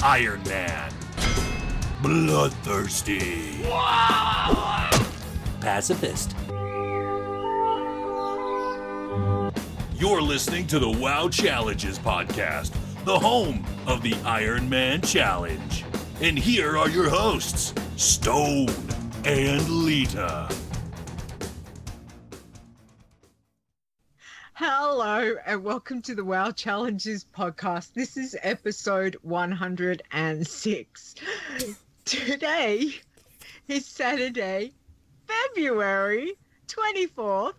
Iron Man. Bloodthirsty. Pacifist. You're listening to the WoW Challenges podcast, the home of the Iron Man Challenge. And here are your hosts, Stone and Lita. Hello and welcome to the WoW Challenges podcast. This is episode 106. Today is Saturday, February 24th,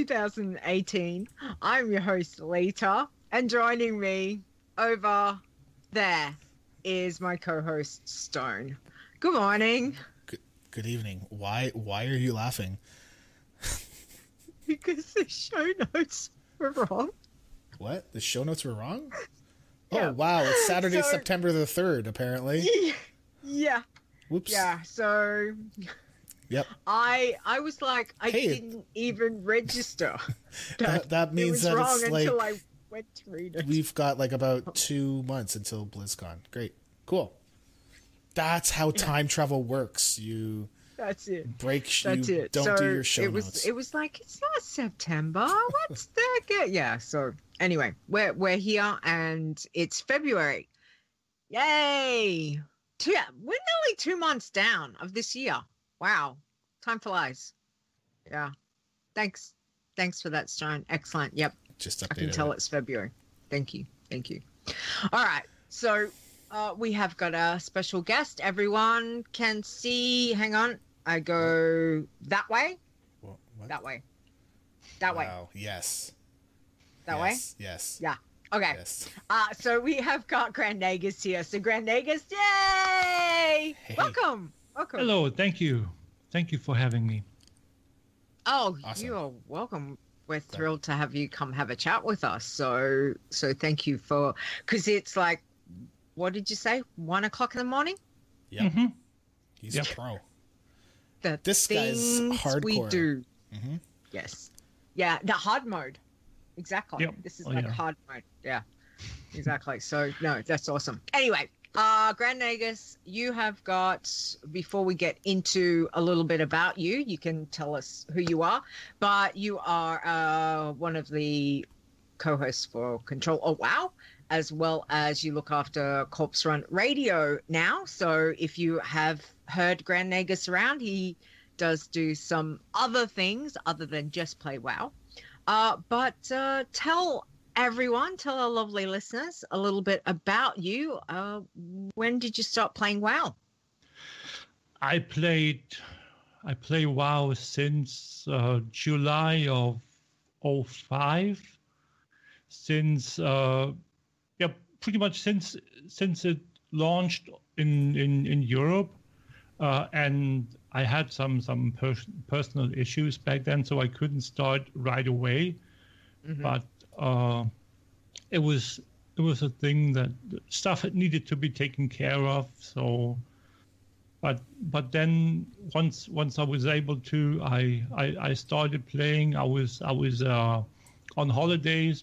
2018. I'm your host, Lita, and joining me over there is my co-host, Stone. Good morning. Good evening. Why are you laughing? Because the show notes were wrong. What? The show notes were wrong? Yeah. Oh, wow. It's Saturday, September the 3rd, apparently. Yeah. Whoops. Yeah, so... Yep. I was like, I didn't even register. That means it was that wrong it's like... until I went to read it. We've got like about 2 months until BlizzCon. Great. Cool. That's how time travel works. You... That's it. Don't do your show notes. It was like, it's not September. What's that? Yeah. So anyway, we're here and it's February. Yay! We're nearly 2 months down of this year. Wow, time flies. Yeah. Thanks for that, Stone. Excellent. Yep. Just I can tell it's February. Thank you. All right. So we have got a special guest. Everyone can see. Hang on. I go that way. What? That way. That way. Wow. Yes. That way? Yes. Yeah. Okay. Yes. So we have got Grand Nagus here. So Grand Nagus, yay! Hey. Welcome. Hello. Thank you for having me. Oh, Awesome. You are welcome. We're thrilled to have you come have a chat with us. So thank you because it's like, what did you say? 1 o'clock in the morning? Yep. Mm-hmm. He's a pro. This guy's hardcore. We do. Mm-hmm. Yes. Yeah, the hard mode. Exactly. Yep. This is hard mode. Yeah, exactly. So, no, that's awesome. Anyway, Grand Nagus, you have got, before we get into a little bit about you, you can tell us who you are, but you are one of the co-hosts for Control Oh Wow, as well as you look after Corpse Run Radio now. So if you have heard Grand Nagus around, he does do some other things other than just play WoW. But tell our lovely listeners a little bit about you. When did you start playing WoW? I play WoW since July of 2005. Since pretty much since it launched in Europe, and I had some personal issues back then, so I couldn't start right away. Mm-hmm. But it was a thing that stuff needed to be taken care of. So, but then once I was able to, I started playing. I was on holidays.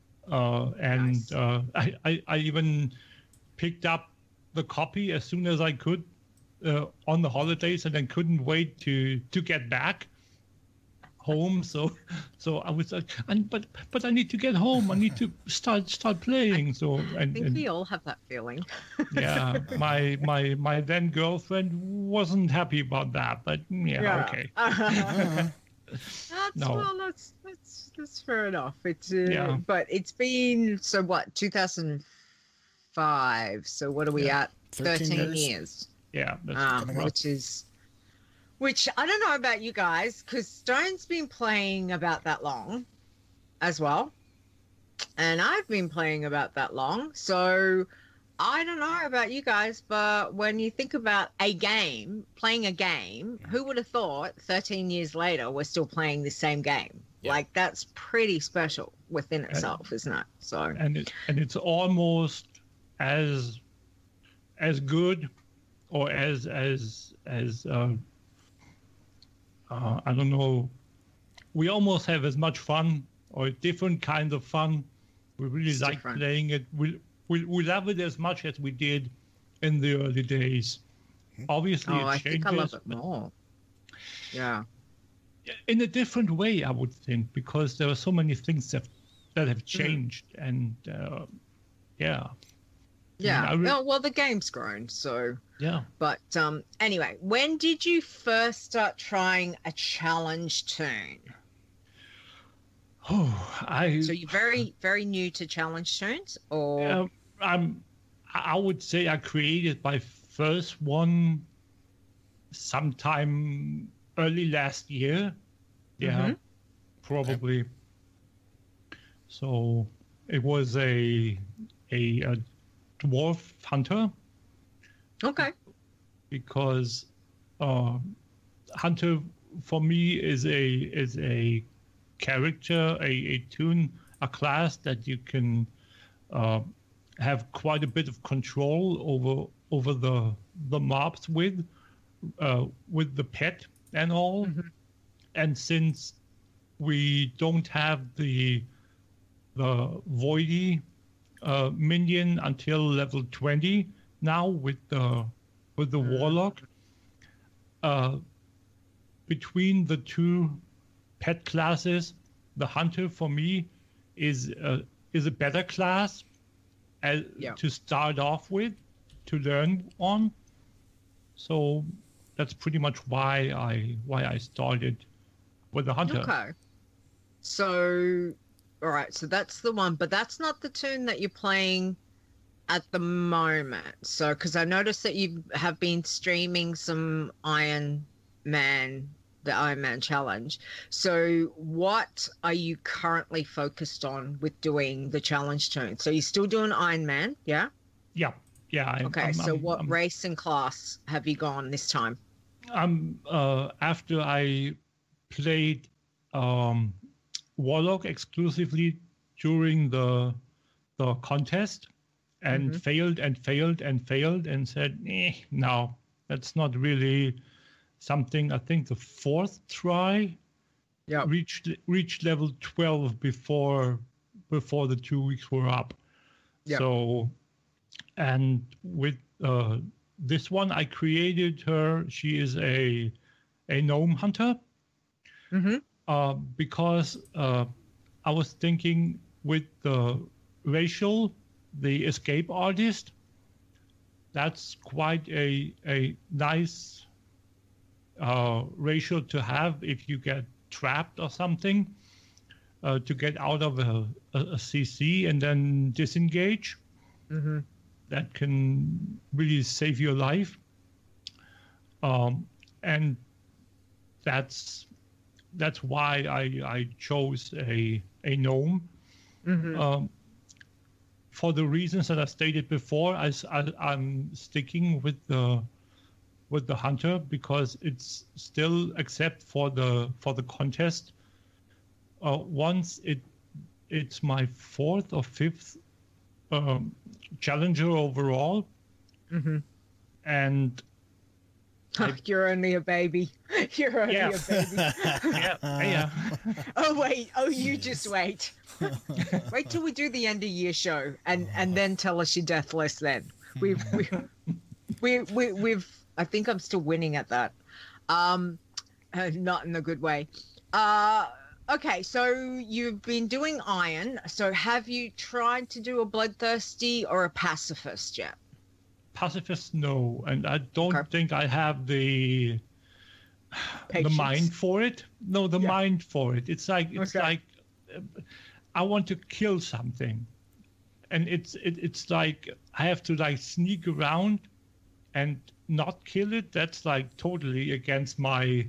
Nice. I even picked up the copy as soon as I could on the holidays, and then couldn't wait to get back home. So I was like, but I need to get home. I need to start playing. So I think we all have that feeling. Yeah, my then girlfriend wasn't happy about that, but okay. That's fair enough. It's but it's been 2005. So what are we at? 13 years. Yeah, which I don't know about you guys, because Stone's been playing about that long as well, and I've been playing about that long. So I don't know about you guys, but when you think about playing a game, who would have thought 13 years later we're still playing the same game? Yeah. Like, that's pretty special within itself, isn't it? So and it's almost as good or as I don't know. We almost have as much fun or different kinds of fun. We really like playing it. We love it as much as we did in the early days. Obviously, Oh, it I changes. think I love it more. Yeah. In a different way, I would think, because there are so many things that have changed, and yeah. Yeah. I mean, Well, the game's grown, so. yeah. But anyway, when did you first start trying a challenge tune? Oh, So you're very, very new to challenge tunes, or I would say I created my first one sometime early last year. Yeah, probably. So it was a dwarf hunter, okay. because hunter for me is a character, a tune, a class that you can have quite a bit of control over the mobs with the pet and all. And since we don't have the Voidy minion until level 20 now with the warlock, between the two pet classes, the hunter for me is a better class to start off with, to learn on. So that's pretty much why I started with the hunter. Okay. So, all right. So that's the one, but that's not the tune that you're playing at the moment. So, because I noticed that you have been streaming some Iron Man, the Iron Man challenge. So, what are you currently focused on with doing the challenge tune? So, you're still doing Iron Man, yeah? Yeah. Okay. What race and class have you gone this time? After I played Warlock exclusively during the contest and failed and said, no, that's not really something. I think the fourth try reached level 12 before the 2 weeks were up. So, and with this one, I created her. She is a gnome hunter. Because I was thinking with the racial, the escape artist, that's quite a nice racial to have if you get trapped or something, to get out of a CC and then disengage. That can really save your life. And that's why I chose a gnome. For the reasons that I stated before, I'm sticking with the hunter because it's still, except for the contest, once it's my fourth or fifth challenger overall, and you're only a baby. You're only a baby. yeah. Oh wait. Oh, you just wait. Wait till we do the end of year show, and then tell us your death list. Then we've. I think I'm still winning at that. Not in a good way. Okay, so you've been doing Iron. So have you tried to do a Bloodthirsty or a Pacifist yet? Pacifist, no, and I don't think I have the mind for it. No, the mind for it. It's like I want to kill something, and it's like I have to like sneak around and not kill it. That's like totally against my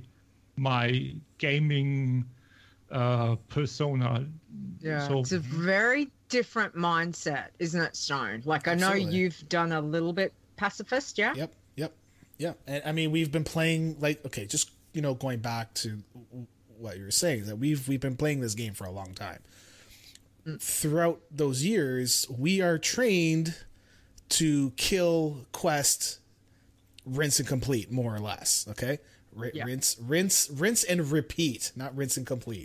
gaming persona. Yeah, so, it's a very different mindset, isn't it, Stone? Like I know you've done a little bit pacifist, yeah? Yep. And I mean, we've been playing just going back to what you were saying, that we've been playing this game for a long time. Throughout those years, we are trained to kill, quest, rinse and complete, more or less. Okay, rinse and repeat, not rinse and complete.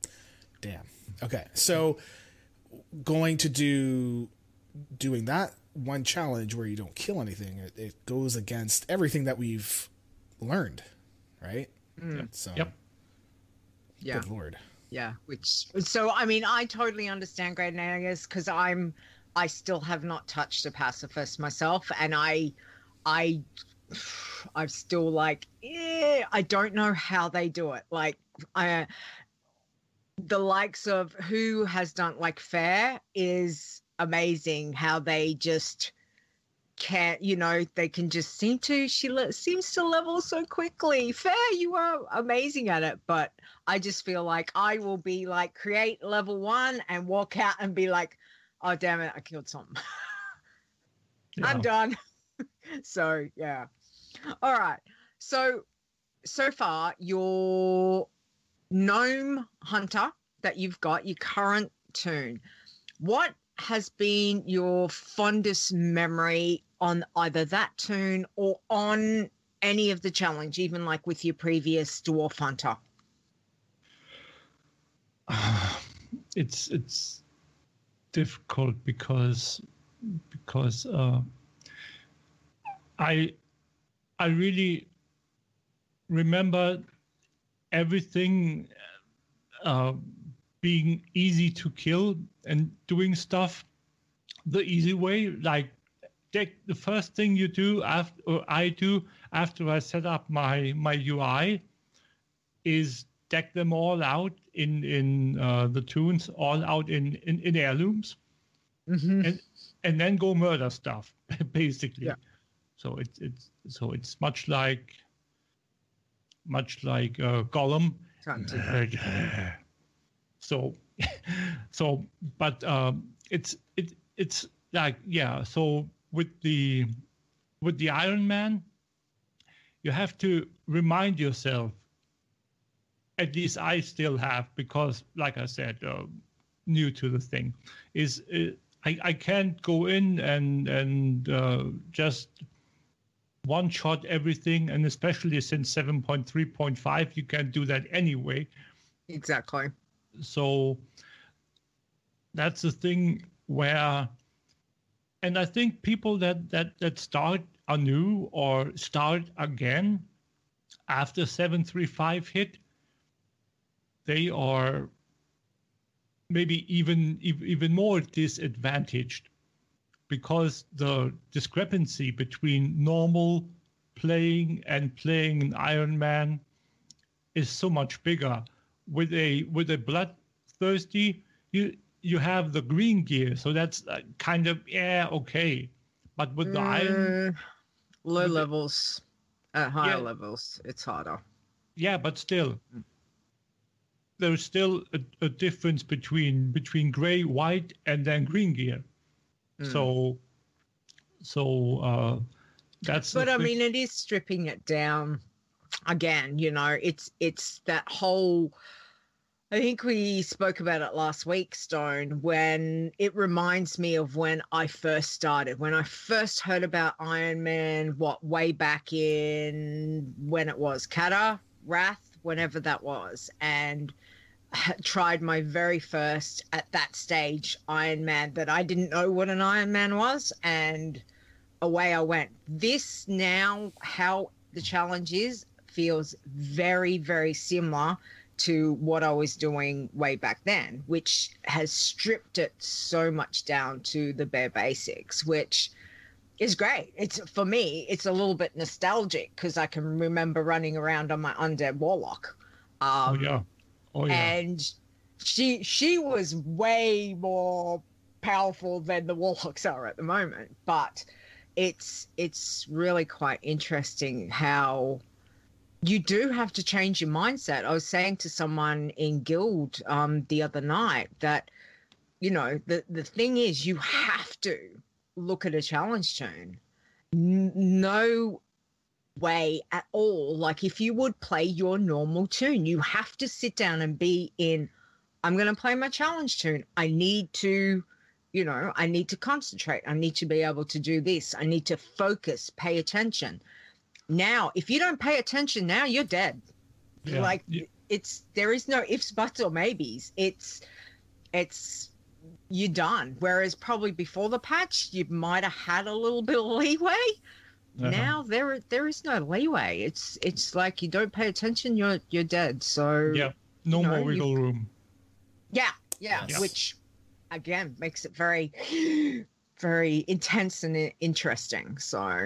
Damn. Okay, so going to doing that one challenge where you don't kill anything, it goes against everything that we've learned, right? So, Yep. Yeah. good Lord. Yeah, so I mean, I totally understand Great Nagus because I still have not touched a pacifist myself, and I'm still like, I don't know how they do it. Like, the likes of who has done like Fair is amazing. How they just can't, they can just seems to level so quickly. Fair, you are amazing at it, but I just feel like I will be like create level 1 and walk out and be like, oh damn it, I killed something. Yeah. I'm done. So yeah. All right. So far your gnome hunter that you've got, your current toon, what has been your fondest memory on either that toon or on any of the challenge, even like with your previous dwarf hunter? It's difficult because I really remember everything being easy to kill and doing stuff the easy way. Like the first thing you do after I set up my UI is deck them all out in the toons, all out in heirlooms, and then go murder stuff basically. Yeah. So it's much like Gollum. But it's like, yeah. So with the Iron Man, you have to remind yourself. At least I still have, because, like I said, new to the thing, is I can't go in and just one shot everything, and especially since 7.3.5, you can't do that anyway. Exactly. So that's the thing where, and I think people that start anew or start again after 7.3.5 hit, they are maybe even more disadvantaged, because the discrepancy between normal playing and playing an Iron Man is so much bigger. With a bloodthirsty, you have the green gear, so that's kind of okay. But with the iron, low levels, at higher levels, it's harder. Yeah, but still, there's still a difference between gray, white, and then green gear. So that's. But I mean, it is stripping it down. Again, it's that whole. I think we spoke about it last week, Stone, when it reminds me of when I first started. When I first heard about Iron Man, way back in when it was Kata, Wrath, whenever that was, and tried my very first, at that stage, Iron Man that I didn't know what an Iron Man was, and away I went. This now, how the challenge is, feels very, very similar to what I was doing way back then, which has stripped it so much down to the bare basics, which is great. It's, for me, it's a little bit nostalgic because I can remember running around on my undead warlock. Oh yeah. And she was way more powerful than the warlocks are at the moment, but it's really quite interesting how you do have to change your mindset. I was saying to someone in guild the other night that, the thing is, you have to look at a challenge toon. No way at all. Like, if you would play your normal toon, you have to sit down and be in, I'm going to play my challenge toon. I need to, I need to concentrate. I need to be able to do this. I need to focus, pay attention. Now, if you don't pay attention now, you're dead. There is no ifs, buts, or maybes. It's you're done. Whereas probably before the patch, you might have had a little bit of leeway. Now there is no leeway. It's like you don't pay attention, you're dead. So Yeah, no more wiggle room. Yeah, Yes. which again makes it very, very intense and interesting. So,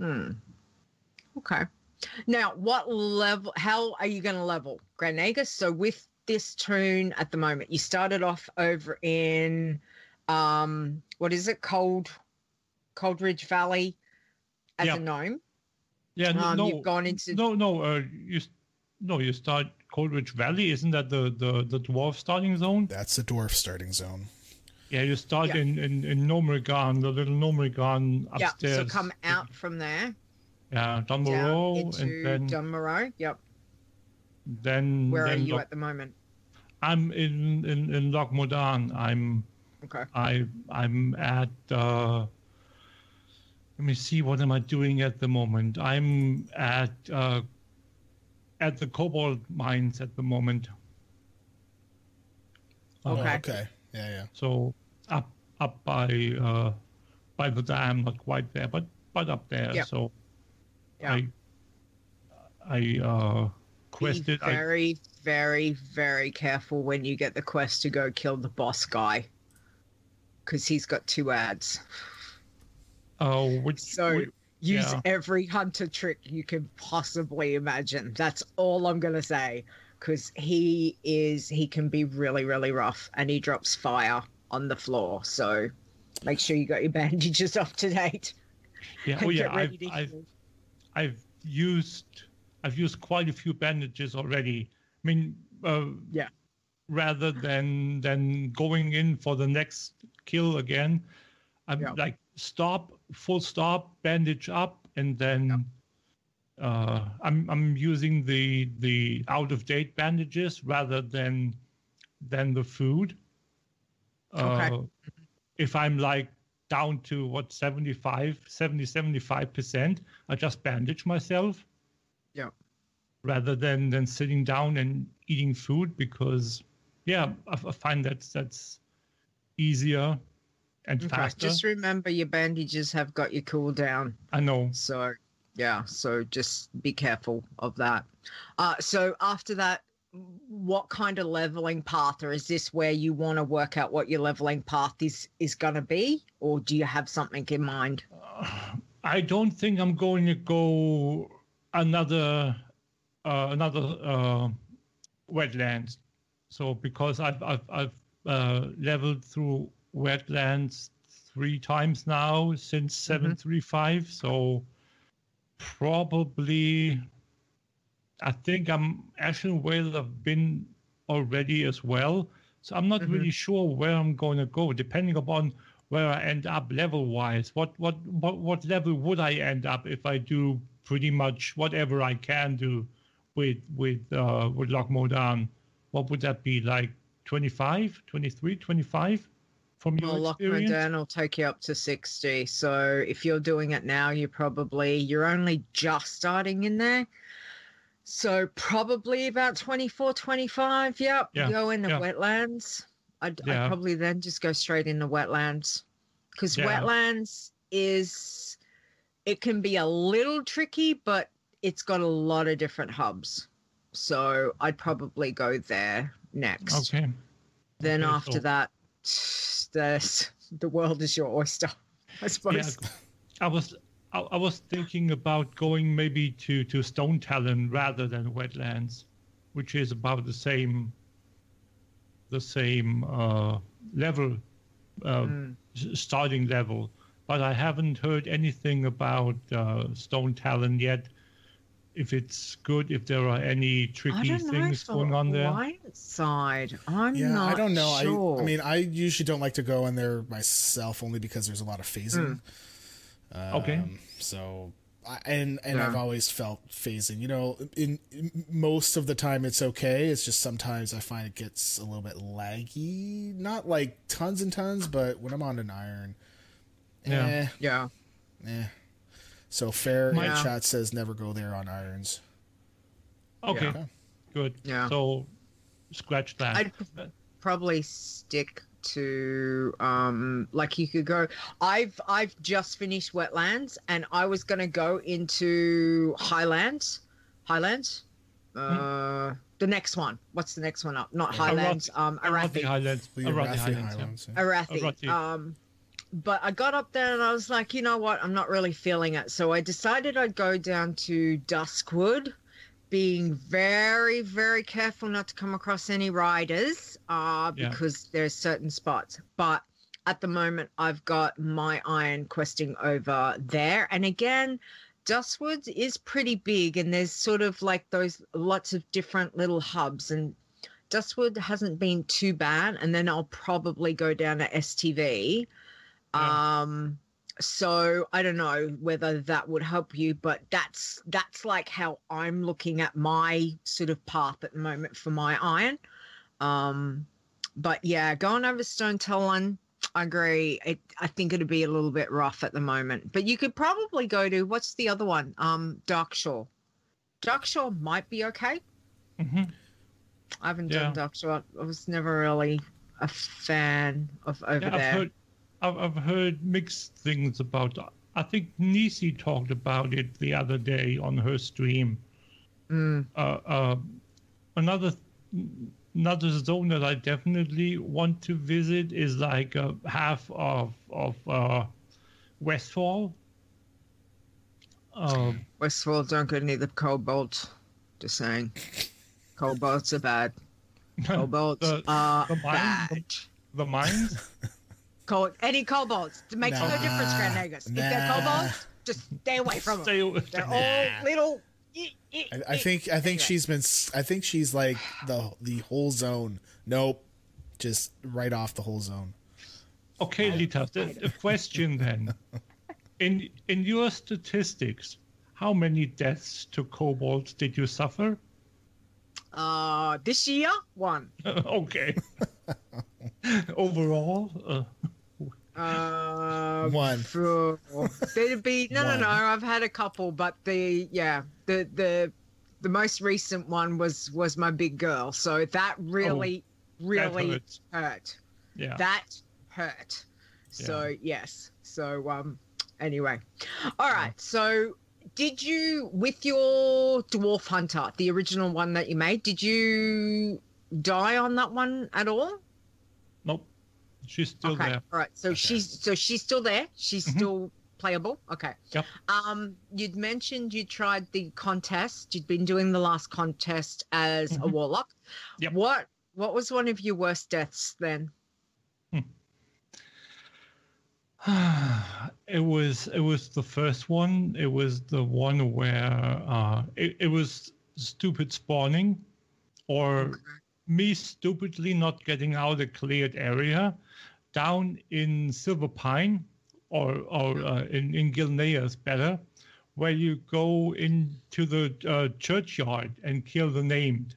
okay. Now, what level? How are you going to level Grand Nagus? So with this toon at the moment, you started off over in, what is it? Coldridge Valley. As a gnome. Yeah, no. You've gone into you start Coldridge Valley. Isn't that the dwarf starting zone? That's the dwarf starting zone. Yeah, you start in Nomeregan, the little Nomeregan upstairs. Yeah, so come out from there. Yeah, Down Dunmoreau, into and then Dunmoreau. Yep. Then Where are you Loch- at the moment? I'm in Loch Modan. Okay. I'm at. Let me see. What am I doing at the moment? I'm at the cobalt mines at the moment. Okay. Okay. Yeah. So up by the dam, not quite there, but up there. Yep. So Yeah. I quested. Be very, very, very careful when you get the quest to go kill the boss guy, because he's got 2 ads. Use every hunter trick you can possibly imagine. That's all I'm gonna say, because he can be really, really rough, and he drops fire on the floor. So make sure you got your bandages up to date. Yeah. Oh yeah. I've used quite a few bandages already. I mean, rather than going in for the next kill again, I'm like full stop, bandage up, and then I'm using the out of date bandages rather than the food. If I'm like down to 75%, I just bandage myself. Yeah. Rather than sitting down and eating food, because I find that's easier and faster. Just remember your bandages have got your cooldown. I know. So so just be careful of that. So after that, what kind of leveling path, or is this where you want to work out what your leveling path is going to be, or do you have something in mind? I don't think I'm going to go another wetlands. So because I've leveled through wetlands 3 times now since 735, so probably I think I'm Ashen Whale I've been already as well. So I'm not really sure where I'm going to go, depending upon where I end up level wise. What level would I end up if I do pretty much whatever I can do with Loch Modan? What would that be, like 25, 23, 25 from your experience? Loch Modan will take you up to 60. So if you're doing it now, you're only just starting in there. So probably about 24, 25. Yep. Yeah. Go in the wetlands. I'd probably then just go straight into wetlands, because wetlands it can be a little tricky, but it's got a lot of different hubs. So I'd probably go there next. Okay. Then after that, the world is your oyster, I suppose. Yeah, I was thinking about going maybe to Stone Talon rather than wetlands, which is about the same level, starting level. But I haven't heard anything about Stone Talon yet. If it's good, if there are any tricky things going on there. Right side, I don't know. Sure. I mean, I usually don't like to go in there myself, only because there's a lot of phasing. Okay. So, I've always felt phasing. You know, in most of the time it's okay. It's just sometimes I find it gets a little bit laggy. Not like tons and tons, but when I'm on an iron, So Fair in chat says never go there on irons. Okay. Good. Yeah. So scratch that. I'd probably stick to like you could go. I've just finished Wetlands, and I was gonna go into Highlands. The next one. What's the next one up? Not Highlands. Arathi. Highlands. Arathi Highlands. yeah. Arathi. But I got up there and I was like, you know what? I'm not really feeling it. So I decided I'd go down to Duskwood, being very, very careful not to come across any riders because there's certain spots. But at the moment, I've got my iron questing over there. And again, Duskwood is pretty big, and there's sort of like those lots of different little hubs. And Duskwood hasn't been too bad. And then I'll probably go down to STV. So I don't know whether that would help you, but that's like how I'm looking at my sort of path at the moment for my iron. But yeah, going over Stone Talon, I agree. I think it'd be a little bit rough at the moment, but you could probably go to, what's the other one? Darkshore. Darkshore might be okay. Mm-hmm. I haven't done Darkshore. I was never really a fan of over there. I've heard mixed things about. I think Nisi talked about it the other day on her stream. Another zone that I definitely want to visit is like half of Westfall. Westfall don't go near the Cobalt. Just saying, Cobalts are bad. Cobalts are bad. The mines. Any kobolds. It makes no difference, Grand Nagus. If they're kobolds, just stay away from them. They're all little. I think anyway. she's like the whole zone. Nope, just right off the whole zone. Okay, Lita. A question then. In your statistics, how many deaths to kobolds did you suffer? This year, 1. Okay. Overall. 1. There'd be no. I've had a couple, but the most recent one was my big girl. So that really hurt. Yeah, that hurt. So yes. So anyway, all right. So did you, with your Dwarf Hunter, the original one that you made, did you die on that one at all? Nope. She's still there. All right. So she's still there. She's still playable. Okay. Yep. You'd mentioned you tried the contest. You'd been doing the last contest as a warlock. Yep. What was one of your worst deaths then? It was the first one. It was the one where it was stupid spawning, or me stupidly not getting out a cleared area down in Silver Pine, or in Gilneas better, where you go into the churchyard and kill the named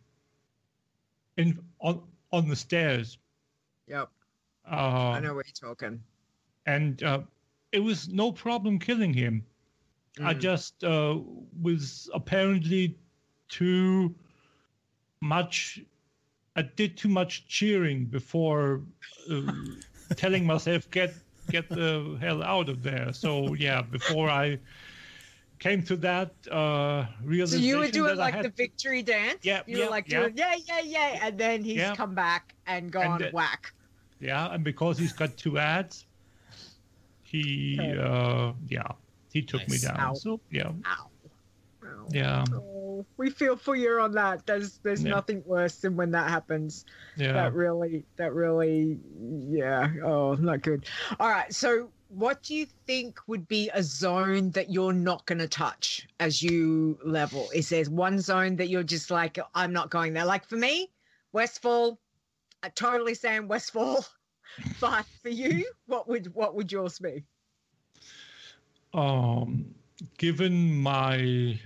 on the stairs. Yep. I know what you're talking. And it was no problem killing him. I just was apparently too much. I did too much cheering before telling myself get the hell out of there. So yeah, before I came to that realization. So you were doing like the victory dance. Yeah, you were like doing yeah, and then he's come back and gone whack. Yeah, and because he's got 2 ads, he took me down. Ow. So yeah. Ow. Yeah. Oh, we feel for you on that. There's nothing worse than when that happens. Yeah. That really oh, not good. All right, so what do you think would be a zone that you're not going to touch as you level? Is there one zone that you're just like, I'm not going there? Like for me, Westfall, I totally saying Westfall. But for you, what would yours be? Given my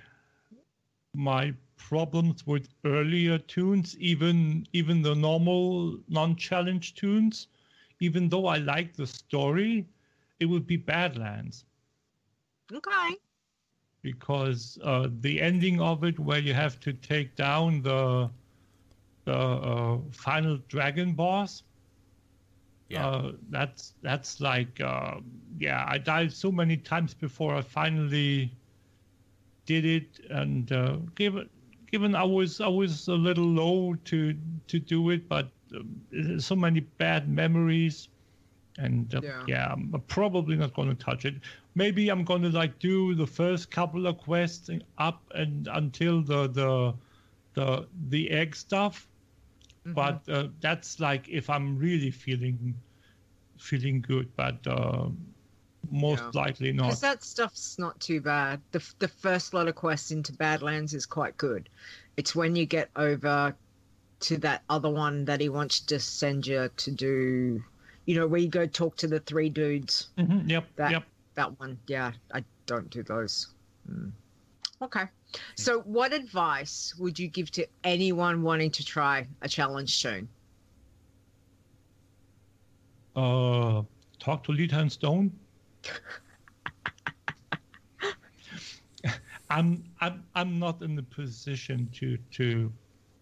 problems with earlier tunes, even the normal non-challenge tunes, even though I like the story, it would be Badlands. Okay. Because the ending of it, where you have to take down the final dragon boss, Yeah. That's like I died so many times before I finally did it, and given I was a little low to do it, but so many bad memories, and I'm probably not going to touch it. Maybe I'm going to like do the first couple of quests up and until the egg stuff. But that's like if I'm really feeling good, but most likely not. Because that stuff's not too bad. The first lot of quests into Badlands is quite good. It's when you get over to that other one that he wants to send you to do, where you go talk to the 3 dudes. Mm-hmm. Yep. That one. Yeah, I don't do those. Okay. So what advice would you give to anyone wanting to try a challenge toon? Talk to Lita and Stone. I'm not in the position to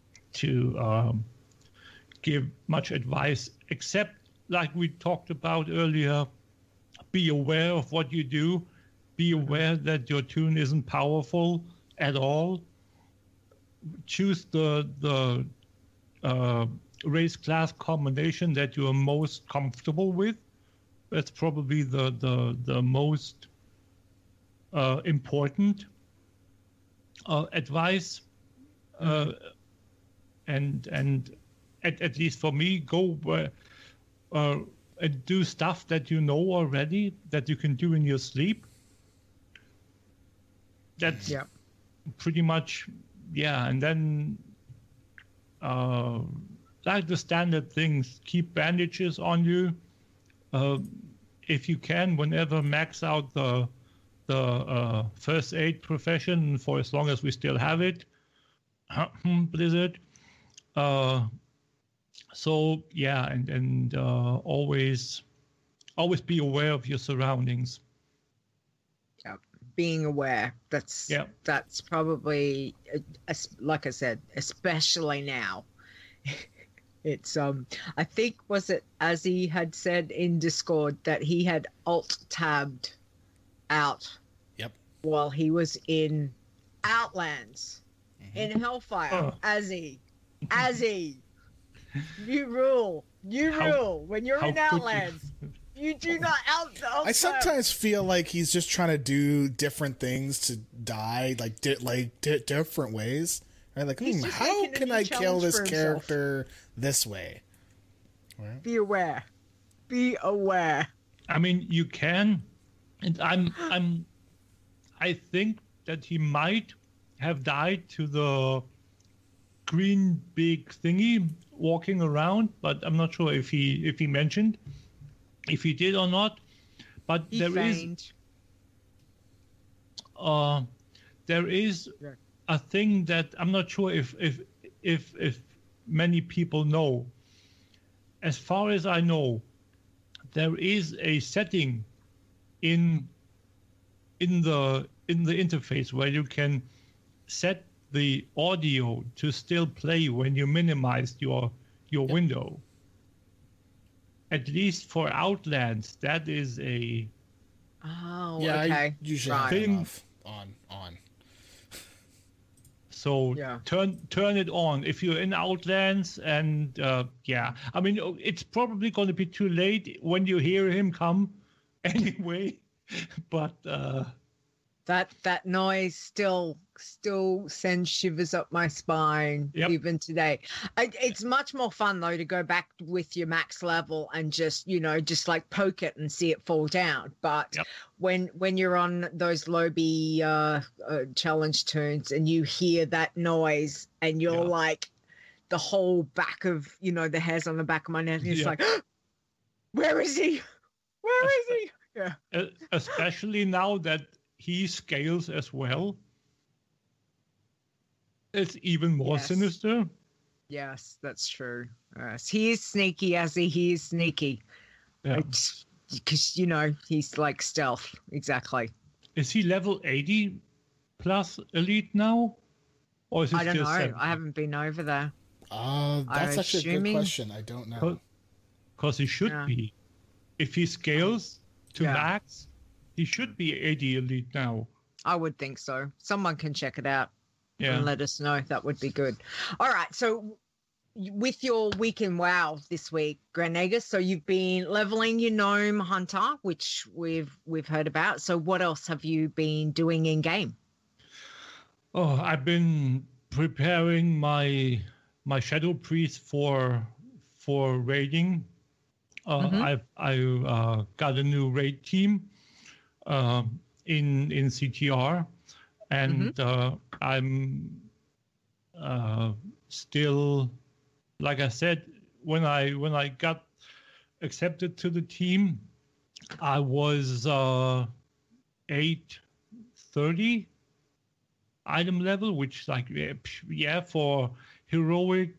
give much advice, except like we talked about earlier, be aware of what you do, be aware that your toon isn't powerful at all. Choose the race class combination that you are most comfortable with. That's probably the most important advice. And at least for me, go where and do stuff that you know already that you can do in your sleep. That's pretty much, and then like the standard things, keep bandages on you. If you can, whenever, max out the first aid profession for as long as we still have it. Blizzard. So and always be aware of your surroundings. Being aware. That's probably, like I said, especially now. It's I think, was it Azzy had said in Discord that he had alt-tabbed out while he was in Outlands in Hellfire. Azzy, you rule when you're in Outlands. You do not out. I sometimes feel like he's just trying to do different things to die, like different ways. Right? Like, how can I kill this character this way? Right? Be aware. I mean, you can, and I think that he might have died to the green big thingy walking around, but I'm not sure if he mentioned if he did or not. But there is a thing that I'm not sure if many people know. As far as I know, there is a setting in the interface where you can set the audio to still play when you minimized your window. At least for Outlands, that is a okay. I usually have it off, on. So turn it on if you're in Outlands, and I mean, it's probably going to be too late when you hear him come anyway, but that noise still sends shivers up my spine even today. It's much more fun though to go back with your max level and just like poke it and see it fall down. But when you're on those lobby challenge toons and you hear that noise and you're like, the whole back of the hairs on the back of my neck is like, where is he? Yeah. Especially now that he scales as well. It's even more sinister. Yes, that's true. Yes, he is sneaky, he is sneaky. Yeah. Because, he's like stealth. Exactly. Is he level 80 plus elite now? Or is it I don't know. 70? I haven't been over there. That's actually a good question. I don't know. because he should Yeah. be. If he scales to Yeah. max, he should be 80 elite now. I would think so. Someone can check it out Yeah. and let us know. That would be good. All right. So with your week in WoW this week, Grand Nagus, so you've been leveling your gnome hunter, which we've heard about. So what else have you been doing in game? Oh, I've been preparing my Shadow Priest for raiding. I got a new raid team in CTR, and I'm still, like I said, when I got accepted to the team, I was 830 item level, which like for heroic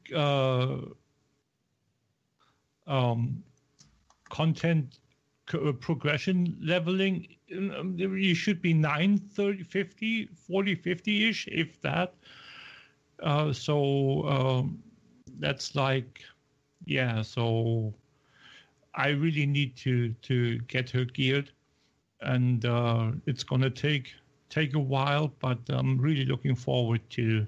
content progression leveling, you should be 930 50 40 50ish, if that. So that's like, so I really need to get her geared, and it's gonna take a while, but I'm really looking forward to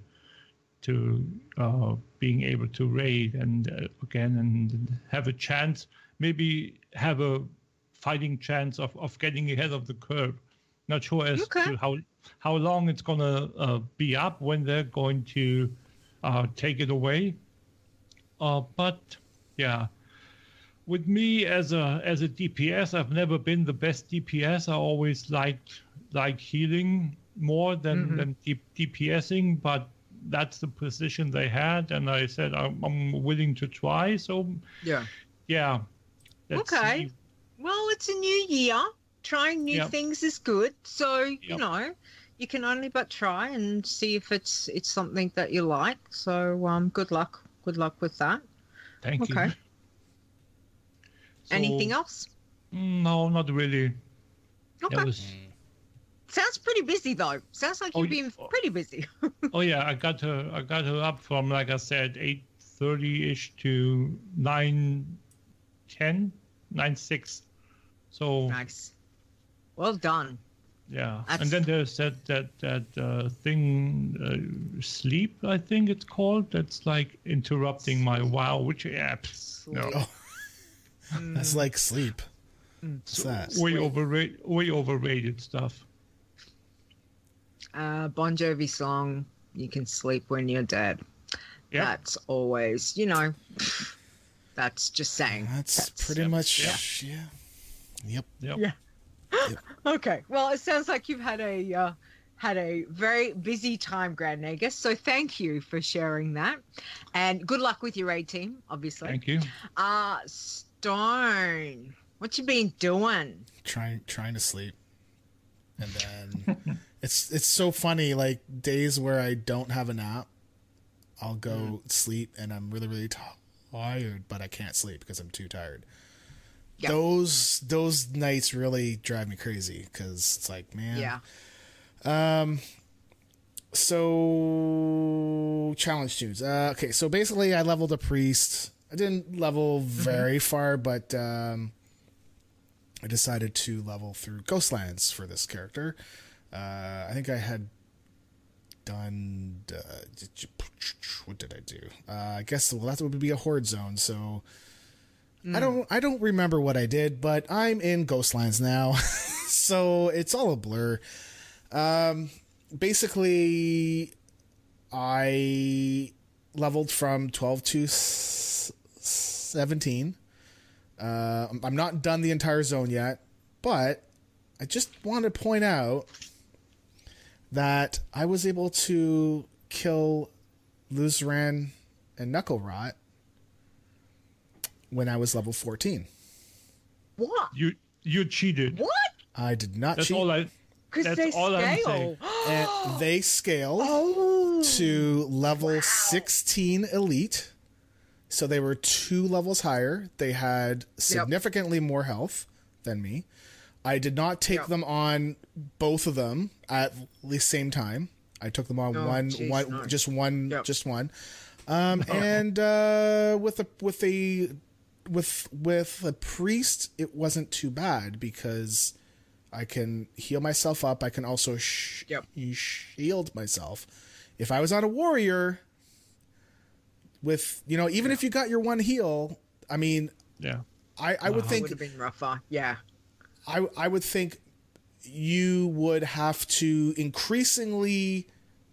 being able to raid and again and have a chance, maybe have a fighting chance of getting ahead of the curve. Not sure as to how long it's gonna be up, when they're going to take it away. But yeah, with me as a DPS, I've never been the best DPS. I always liked healing more than DPSing, but that's the position they had, and I said I'm willing to try. So yeah. Let's see. Well, it's a new year. Trying new things is good. So you know, you can only but try and see if it's something that you like. So good luck. Good luck with that. Thank you. Okay. So, anything else? No, not really. Okay. Sounds pretty busy though. Sounds like you've been pretty busy. Oh yeah, I got her up from, like I said, 8:30ish to 9:10, 9:06. So nice. Well done. Yeah. And then there's that thing, sleep, I think it's called. That's like interrupting my WoW, which no. That's like sleep. What's that? Way overrated stuff. Bon Jovi song, "You Can Sleep When You're Dead." Yep. That's always, that's just saying. That's pretty much, yeah. Yep. Yeah. Okay. Well, it sounds like you've had a very busy time, Grand Nagus. So thank you for sharing that, and good luck with your raid team. Obviously. Thank you. Stone, what you been doing? Trying to sleep, and then it's so funny. Like days where I don't have a nap, I'll go sleep, and I'm really really tired, but I can't sleep because I'm too tired. Yep. Those nights really drive me crazy because it's like, man. Yeah. So challenge tunes. Okay, so basically I leveled a priest. I didn't level very far, but I decided to level through Ghostlands for this character. I think I had done what did I do? I guess that would be a horde zone, so I don't remember what I did, but I'm in Ghostlands now. So it's all a blur. Basically I leveled from 12 to 17. I'm not done the entire zone yet, but I just want to point out that I was able to kill Luzran and Knucklerot when I was level 14. What? You cheated. What? I did not That's cheat. Because they scale. And they scaled to level 16 elite. So they were 2 levels higher. They had significantly more health than me. I did not take them on both of them at the same time. I took them on just one. And with a with a priest, it wasn't too bad because I can heal myself up. I can also shield myself. If I was on a warrior, with even if you got your one heal, I mean, I would think it would have been rougher. Yeah, I would think you would have to increasingly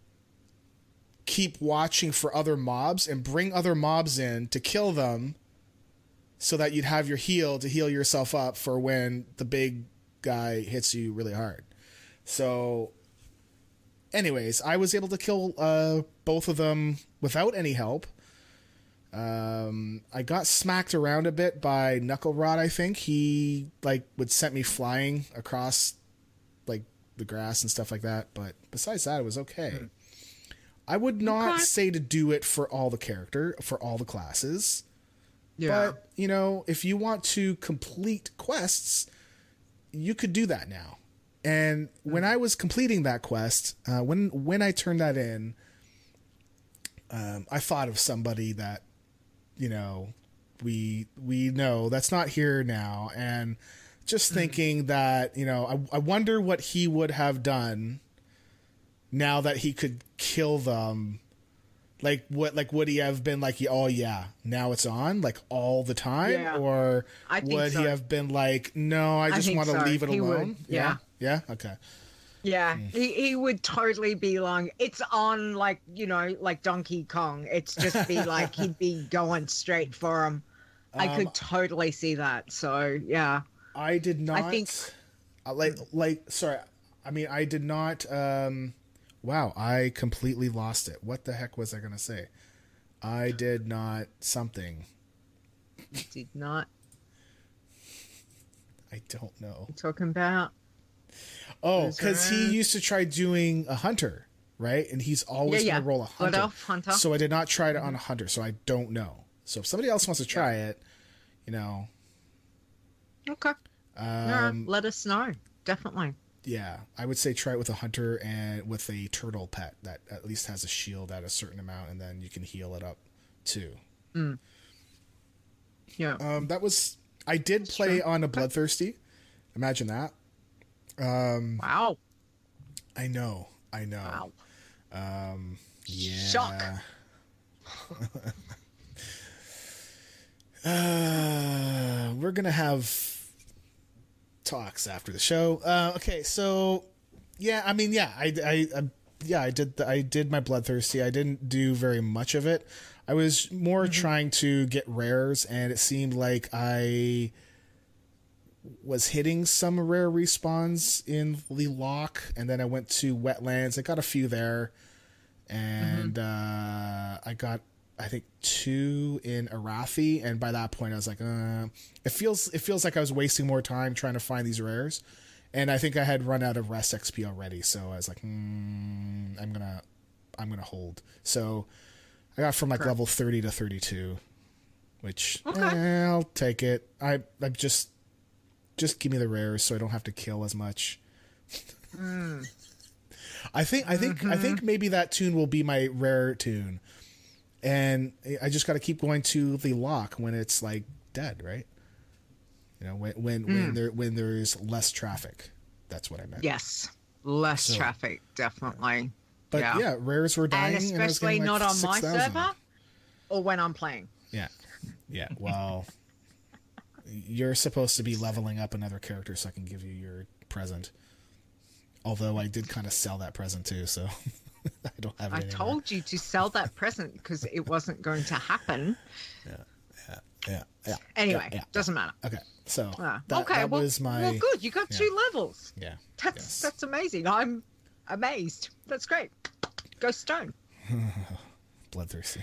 keep watching for other mobs and bring other mobs in to kill them, so that you'd have your heal to heal yourself up for when the big guy hits you really hard. So anyways, I was able to kill both of them without any help. I got smacked around a bit by Knucklerod. I think he would send me flying across the grass and stuff like that, but besides that, it was okay. I would not say to do it for all the classes. Yeah. But, if you want to complete quests, you could do that now. And when I was completing that quest, when I turned that in, I thought of somebody that, we know that's not here now. And just thinking that, I wonder what he would have done now that he could kill them. Would he have been like, oh yeah, now it's on all the time? Yeah, or would he have been like, no, I just want to leave it alone? Yeah. Yeah. Okay. Yeah. He would totally be like, it's on like Donkey Kong. It's just be like, he'd be going straight for him. I could totally see that. So yeah. I did not. I think. Sorry. I mean, I did not. Wow, I completely lost it. What the heck was I going to say? I did not something. You did not? I don't know. You're talking about? Oh, because he used to try doing a hunter, right? And he's always going to roll a hunter. So I did not try it on a hunter, so I don't know. So if somebody else wants to try it, Okay. Let us know. Definitely. Yeah, I would say try it with a hunter and with a turtle pet that at least has a shield at a certain amount, and then you can heal it up too. Yeah. I did play on a Bloodthirsty. Imagine that. Wow. I know. Wow. Yeah. Shock. We're gonna have talks after the show. Okay, so I did my Bloodthirsty. I didn't do very much of it. I was more trying to get rares, and it seemed like I was hitting some rare respawns in the lock, and then I went to wetlands. I got a few there, and I got, I think, 2 in Arathi, and by that point I was like, it feels like I was wasting more time trying to find these rares, and I think I had run out of rest XP already, so I was like, I'm gonna hold. So I got from level 30 to 32, which I'll take it. I just give me the rares so I don't have to kill as much. I think maybe that tune will be my rare tune. And I just got to keep going to the lock when it's dead, right? When there's less traffic. That's what I meant. Yes, less traffic, definitely. But yeah, rares were dying, and especially not on 6, my server or when I'm playing. Yeah. Well, you're supposed to be leveling up another character so I can give you your present. Although I did kind of sell that present too, so. I don't have it anymore. Told you to sell that present because it wasn't going to happen. Yeah. Anyway, doesn't matter. Okay, so that was my. Well, good. You got 2 levels. Yeah, that's amazing. I'm amazed. That's great. Go Stone. Bloodthirsty.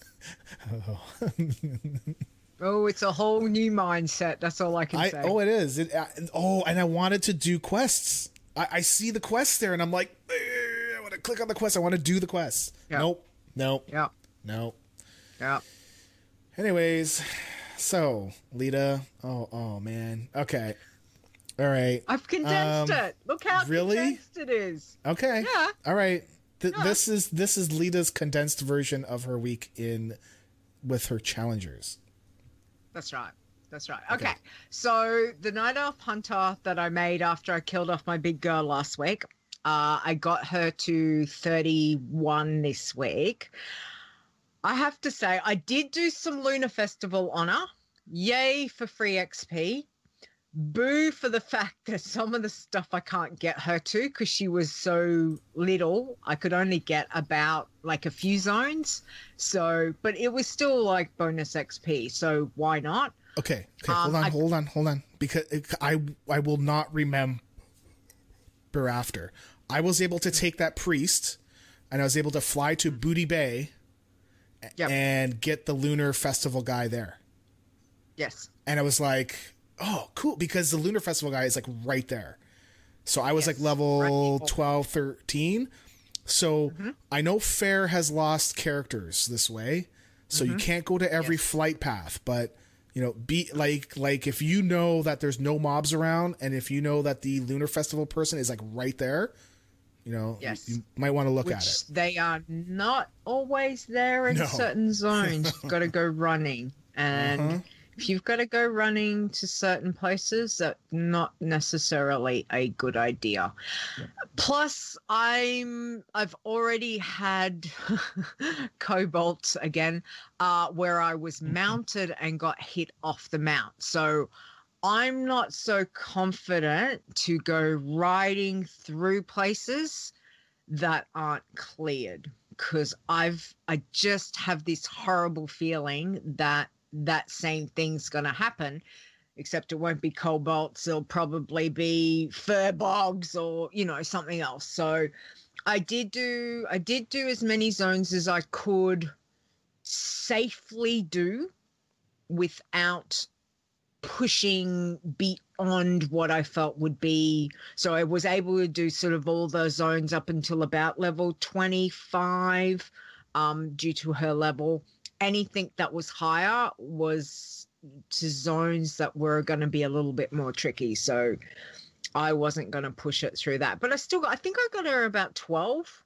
Oh, it's a whole new mindset. That's all I can say. Oh, it is. And I wanted to do quests. I see the quests there, and I'm like. I want to click on the quest. I want to do the quest. Yep. Nope. Yep. Nope. Yep. Anyways, so Lita. Oh man. Okay. All right. I've condensed it. Look how condensed it is. Okay. Yeah. All right. This is Lita's condensed version of her week with her challengers. That's right. That's right. Okay. So the Night Elf Hunter that I made after I killed off my big girl last week, I got her to 31 this week. I have to say, I did do some Lunar Festival honor. Yay for free XP. Boo for the fact that some of the stuff I can't get her to because she was so little. I could only get about like a few zones. So, but it was still like bonus XP. So why not? Okay. Hold on. Because I will not remember after. I was able to take that priest and I was able to fly to Booty Bay and get the Lunar Festival guy there. Yes. And I was like, oh, cool, because the Lunar Festival guy is like right there. So I was like level 12, 13. So I know Fair has lost characters this way. So you can't go to every flight path, but you know, be like if you know that there's no mobs around and if you know that the Lunar Festival person is like right there, you know, you might want to look at it. They are not always there in certain zones. You've got to go running. And if you've got to go running to certain places, that's not necessarily a good idea. Yeah. Plus, I've already had Cobalt again, where I was mounted and got hit off the mount. So I'm not so confident to go riding through places that aren't cleared because I just have this horrible feeling that same thing's going to happen, except it won't be Cobalts. It'll probably be fur bogs or, you know, something else. So I did do as many zones as I could safely do without pushing beyond what I felt would be. So I was able to do sort of all those zones up until about level 25 due to her level. Anything that was higher was to zones that were going to be a little bit more tricky. So I wasn't going to push it through that. But I think I got her about 12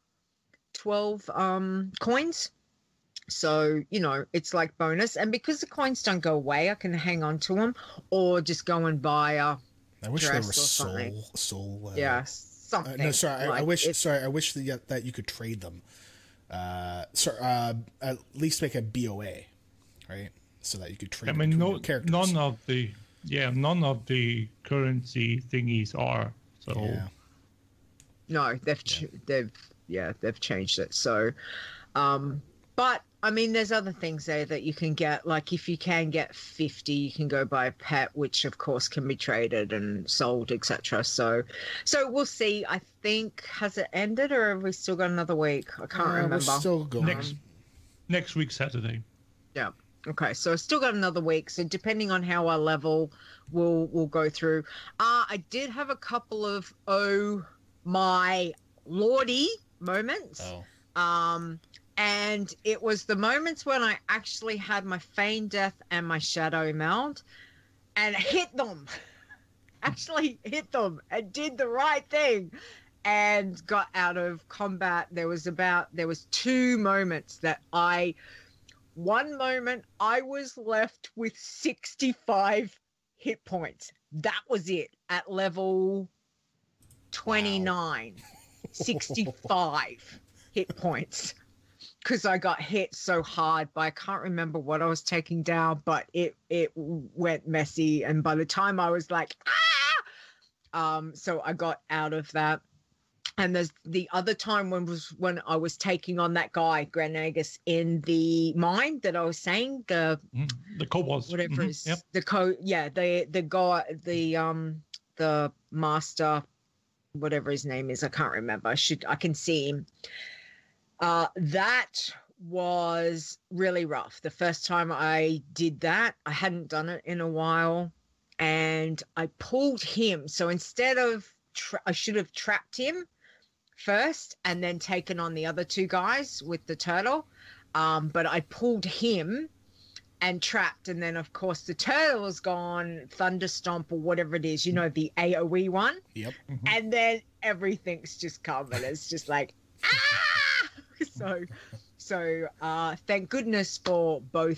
coins. So, you know, it's like bonus. And because the coins don't go away, I can hang on to them or just go and buy a I wish there was something. soul. Something. No, sorry. I wish that you could trade them. At least make a BOA, right? So that you could trade. I mean, characters. none of the currency thingies are. So no, they've changed it. So, but I mean, there's other things there that you can get. Like if you can get 50, you can go buy a pet, which of course can be traded and sold, etc. So we'll see. I think has it ended or have we still got another week? I can't remember. We're still going. Next week Saturday. Yeah. Okay. So I still got another week. So depending on how I level, we'll go through. I did have a couple of oh my lordy moments. And it was the moments when I actually had my Feign Death and my Shadow Meld and hit them. Actually hit them and did the right thing and got out of combat. There was two moments one moment I was left with 65 hit points. That was it at level 29. Wow. 65 hit points. Because I got hit so hard, but I can't remember what I was taking down, but it went messy. And by the time I was like, so I got out of that. And there's the other time when I was taking on that guy, Granagus, in the mine that I was saying, the kobolds, whatever is the guy, the master, whatever his name is, I can't remember. I can see him. That was really rough. The first time I did that, I hadn't done it in a while, and I pulled him. So instead of, I should have trapped him first and then taken on the other two guys with the turtle. But I pulled him and trapped, and then of course the turtle is gone, Thunderstomp or whatever it is, you know, the AoE one. Yep. Mm-hmm. And then everything's just come and it's just like, So thank goodness for both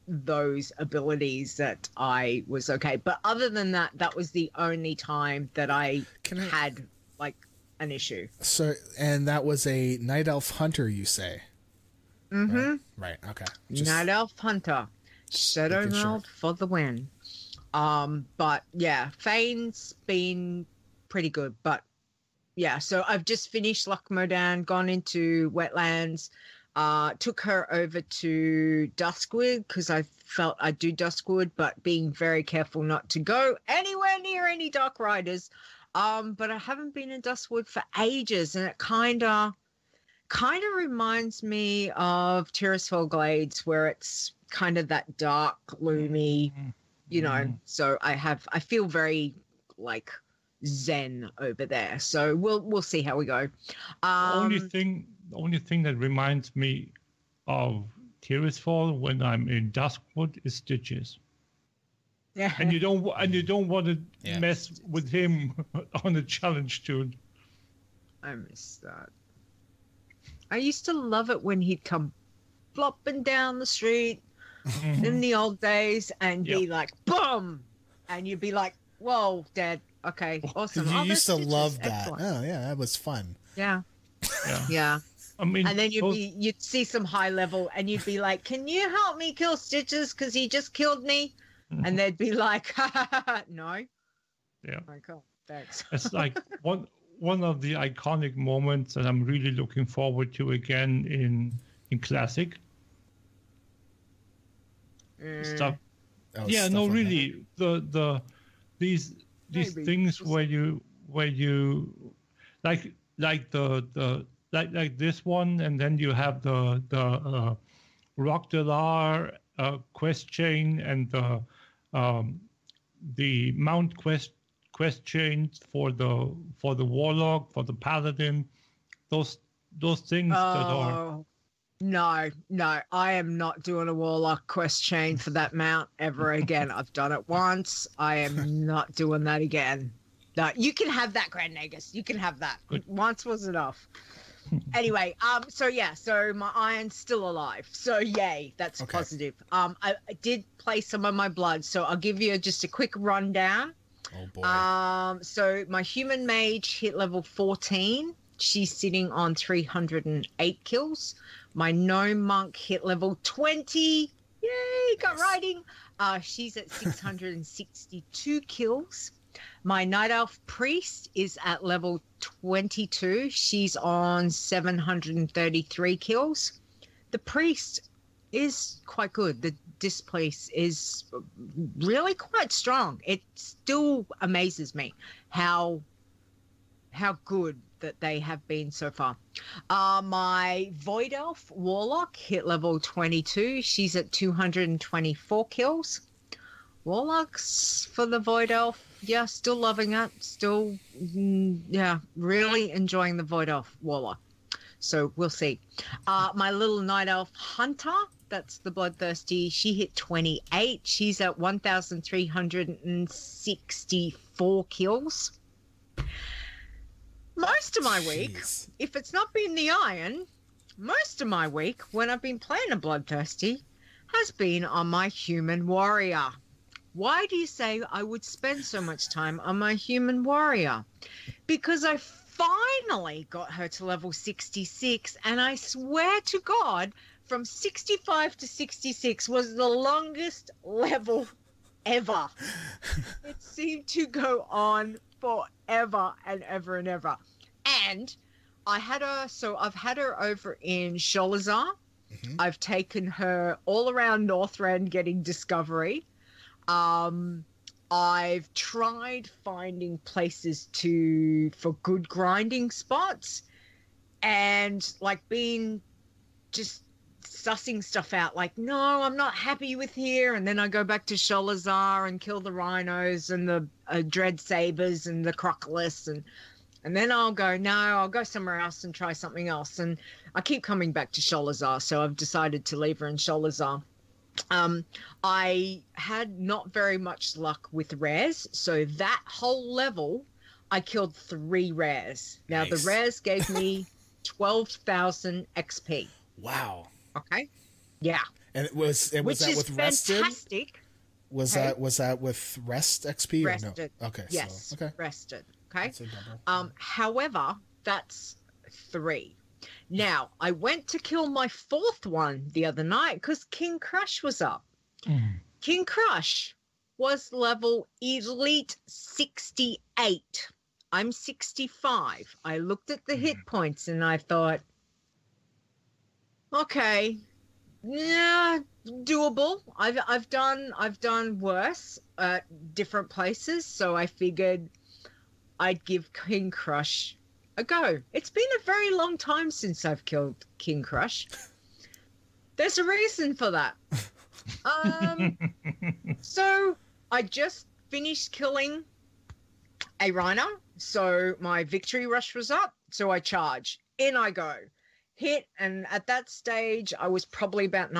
those abilities that I was okay. But other than that, that was the only time that I had like an issue. So, and that was a Night Elf Hunter, you say? Mm-hmm. Right. Okay. Night Elf Hunter, Shadow Meld for the win. But yeah, Fane's been pretty good. But yeah, so I've just finished Loch Modan, gone into Wetlands, took her over to Duskwood because I felt I'd do Duskwood, but being very careful not to go anywhere near any Dark Riders. But I haven't been in Duskwood for ages, and it kind of reminds me of Tirisfal Glades, where it's kind of that dark, gloomy, you know. So I feel very like zen over there. So we'll see how we go. The only thing that reminds me of Tirisfal when I'm in Duskwood is Stitches. Yeah. And you don't want to mess with him on a challenge tune. I miss that. I used to love it when he'd come flopping down the street in the old days and be like, boom! And you'd be like, whoa, Dad. Okay, awesome. You used to love that. Excellent. Oh, yeah, that was fun. Yeah. Yeah. I mean, and then you'd see some high level and you'd be like, can you help me kill Stitches because he just killed me? And they'd be like, no. Yeah. Like, oh, thanks. It's like one of the iconic moments that I'm really looking forward to again in Classic. Stuff. Oh, yeah, stuff no, like really. These Maybe. things where you like this one, and then you have the Rock Delar quest chain and the Mount quest chains for the Warlock, for the Paladin, those things that are. No, I am not doing a Warlock quest chain for that mount ever again. I've done it once. I am not doing that again. No, you can have that, Grand Nagus. You can have that. Good. Once was enough. Anyway, so my iron's still alive. So yay, that's Okay. positive. I did play some of my blood, so I'll give you just a quick rundown. Oh boy. So my human mage hit level 14. She's sitting on 308 kills. My gnome monk hit level 20. Yay, got riding. She's at 662 kills. My night elf priest is at level 22. She's on 733 kills. The priest is quite good. The displace is really quite strong. It still amazes me how good that they have been so far. My Void Elf Warlock hit level 22. She's at 224 kills. Warlocks for the Void Elf, yeah, still loving it. Still, really enjoying the Void Elf Warlock. So we'll see. My little Night Elf Hunter, that's the Bloodthirsty, she hit 28. She's at 1,364 kills. Most of my week, Jeez. if it's not been the iron, most of my week when I've been playing a Bloodthirsty has been on my human warrior. Why do you say I would spend so much time on my human warrior? Because I finally got her to level 66, and I swear to God, from 65 to 66 was the longest level ever. It seemed to go on forever and ever and ever. And I've had her over in Sholazar. Mm-hmm. I've taken her all around Northrend getting discovery. I've tried finding places for good grinding spots, and like being just sussing stuff out, like, no, I'm not happy with here, and then I go back to Sholazar and kill the rhinos and the dread sabers and the crocolus, and then I'll go somewhere else and try something else, and I keep coming back to Sholazar, so I've decided to leave her in Sholazar. I had not very much luck with rares, so that whole level I killed 3 rares. Now Nice. the rares gave me 12,000 XP. Wow. Okay. Yeah. And was that Which is with rested? fantastic. Was Okay. that with rest XP or Rested. no? Okay. Yes. So, okay. Rested. Okay. That's a double. However, that's 3. Now, I went to kill my 4th one the other night because King Crush was up. King Crush was level Elite 68. I'm 65. I looked at the hit points and I thought, okay, yeah, doable. I've done worse at different places, so I figured I'd give King Crush a go. It's been a very long time since I've killed King Crush. There's a reason for that. So I just finished killing a rhino, so my victory rush was up, so I charge. In I go. Hit, and at that stage I was probably about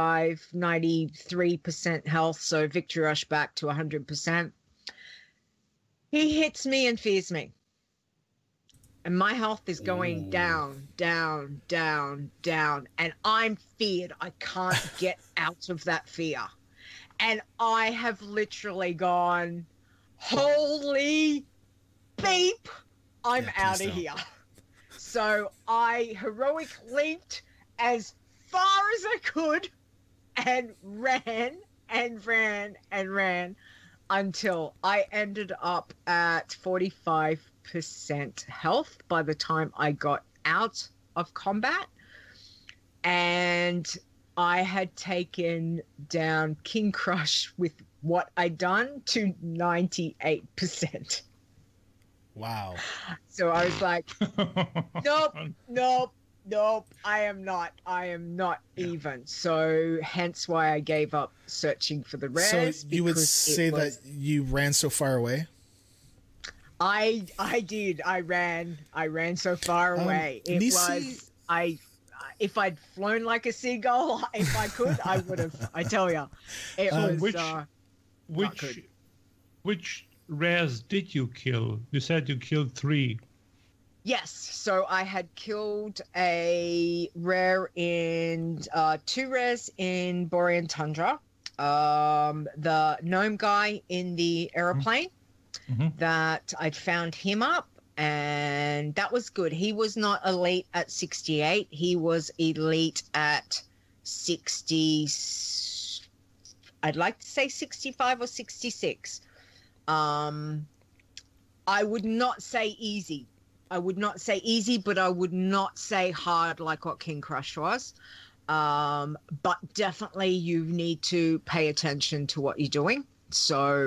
93% health, so victory rush back to 100%. He hits me and fears me. And my health is going down, down, down, down. And I'm feared. I can't get out of that fear. And I have literally gone, holy beep, I'm out of here. So I heroic leaped as far as I could and ran and ran and ran until I ended up at 45% health by the time I got out of combat. And I had taken down King Crush with what I'd done to 98%. Wow. So I was like, nope, I am not even. So hence why I gave up searching for the rares. So you would say that you ran so far away? I did. I ran so far away. If I'd flown like a seagull, if I could, I would have. I tell you, it was which rares did you kill? You said you killed 3. Yes. So I had killed a rare in 2 rares in Borean Tundra. The gnome guy in the aeroplane. That I'd found him up, and that was good. He was not elite at 68. He was elite at 60. I'd like to say 65 or 66. I would not say easy. But I would not say hard like what King Crush was. But definitely you need to pay attention to what you're doing. So,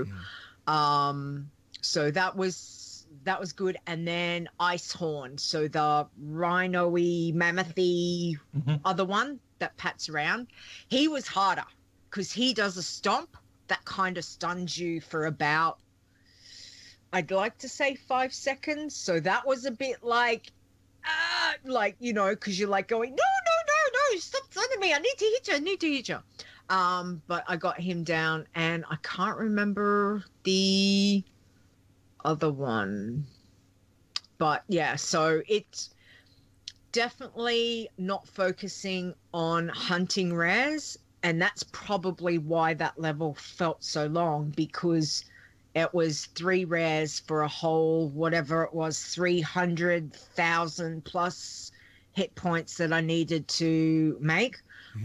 so that was good. And then Icehorn, so the rhino-y, mammoth-y other one that pats around, he was harder because he does a stomp that kind of stuns you for about, I'd like to say 5 seconds. So that was a bit like, because you're like going, no, stop stunning me. I need to hit you. But I got him down, and I can't remember the other one. But yeah, so it's definitely not focusing on hunting rares, and that's probably why that level felt so long, because it was 3 rares for a whole, whatever it was, 300,000 plus hit points that I needed to make.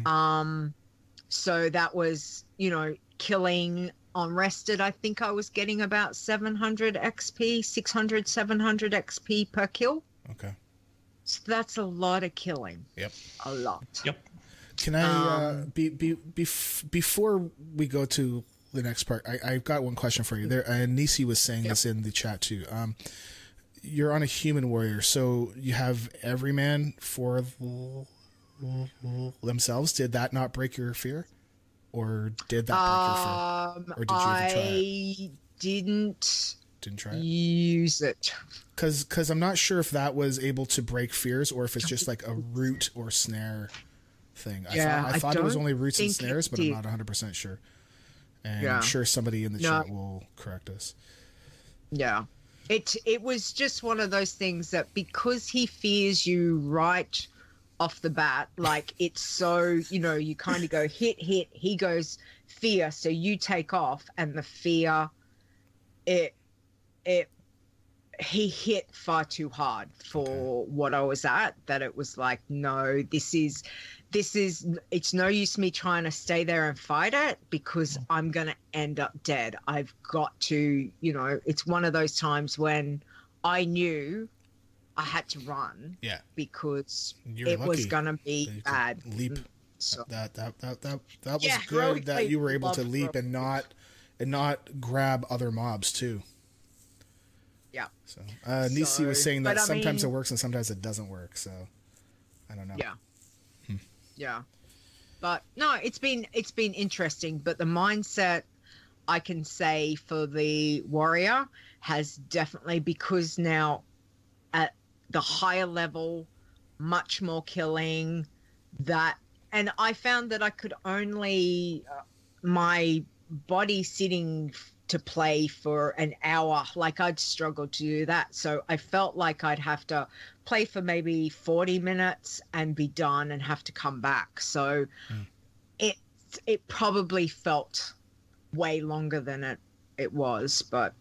So that was, killing on rested. I think I was getting about 700 XP, 600, 700 XP per kill. Okay. So that's a lot of killing. Yep. A lot. Yep. Can I, before we go to the next part, I've got one question for you. There, Nisi was saying this in the chat too. You're on a human warrior, so you have every man for themselves. Did that not break your fear, or did that break your fear, or did you even try it? Didn't try it? Use it because I'm not sure if that was able to break fears, or if it's just like a root or snare thing. I thought it was only roots and snares, but I'm not 100% sure. And I'm sure somebody in the chat will correct us. Yeah. It was just one of those things that because he fears you right off the bat. Like, it's so, you kind of go hit, he goes fear, so you take off, and the fear, he hit far too hard for what I was at, that it was like, no, this is it's no use me trying to stay there and fight it, because I'm going to end up dead. I've got to, it's one of those times when I knew I had to run, because it was going to be bad. Leap. So That was good that you were able to leap and not grab other mobs too. Yeah. So Nisi was saying that sometimes it works and sometimes it doesn't work. So I don't know. Yeah. Yeah. But no, it's been interesting. But the mindset, I can say, for the warrior has definitely, because now at the higher level, much more killing, and I found that I could only my body sitting to play for an hour, like I'd struggle to do that. So I felt like I'd have to play for maybe 40 minutes and be done and have to come back. So it probably felt way longer than it was, but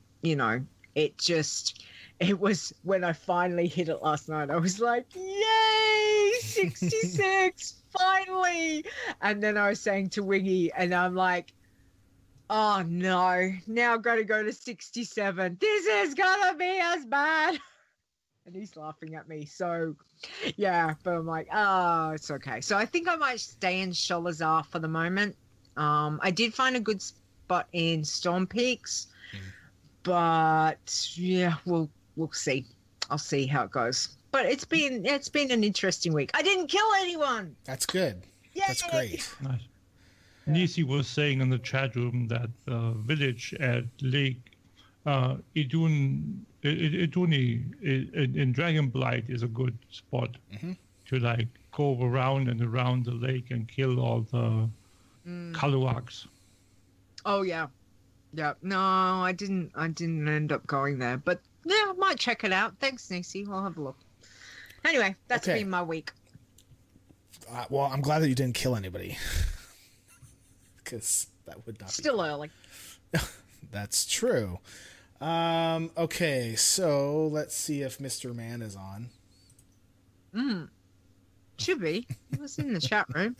it was when I finally hit it last night, I was like, yay, 66 finally. And then I was saying to Wiggy, and I'm like, oh no, now I've got to go to 67. This is gonna be as bad. And he's laughing at me. So yeah, but I'm like, oh, it's okay. So I think I might stay in Sholazar for the moment. I did find a good spot in Storm Peaks, but yeah, we'll see. I'll see how it goes. But it's been an interesting week. I didn't kill anyone. That's good. Yay! That's great. Nice. Nisi was saying in the chat room that the village at Lake Iduni in Dragonblight is a good spot to like go around and around the lake and kill all the Kaluaks. Oh yeah. No, I didn't end up going there, but yeah, I might check it out. Thanks, Nisi. I'll have a look. Anyway, that's been my week. Well, I'm glad that you didn't kill anybody. Because that would not still be early. That's true. Okay, so let's see if Mr. Man is on. Should be. He was in the chat room.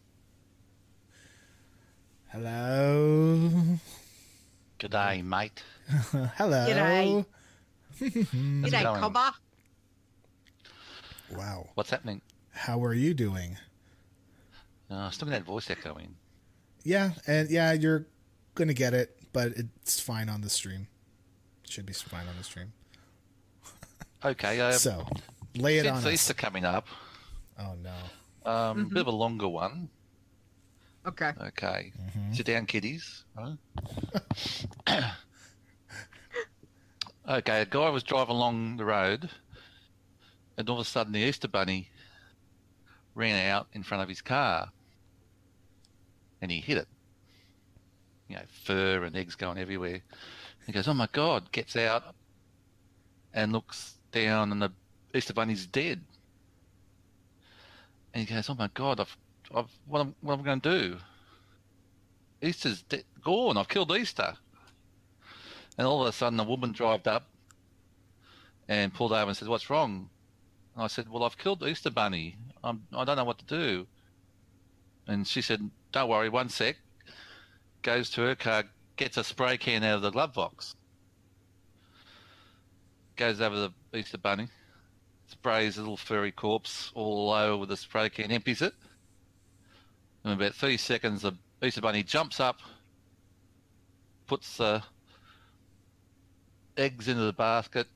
Hello. G'day, mate. Hello. G'day. G'day, Cobber. Wow. What's happening? How are you doing? Still got that voice echoing. Yeah, and you're gonna get it, but it's fine on the stream. It should be fine on the stream. Okay. So, lay it on us. Since Easter coming up. Oh no. Bit of a longer one. Okay. Okay. Sit down, kiddies. Right? Okay, a guy was driving along the road, and all of a sudden the Easter Bunny ran out in front of his car, and he hit it. Fur and eggs going everywhere. He goes, oh my God, gets out and looks down, and the Easter Bunny's dead. And he goes, oh my God, what am I going to do? Easter's gone. I've killed Easter. And all of a sudden, a woman drove up and pulled over and said, what's wrong? And I said, well, I've killed the Easter Bunny. I don't know what to do. And she said, don't worry, one sec. Goes to her car, gets a spray can out of the glove box. Goes over the Easter Bunny, sprays a little furry corpse all over with a spray can, empties it. In about 30 seconds, the Easter Bunny jumps up, puts the eggs into the basket,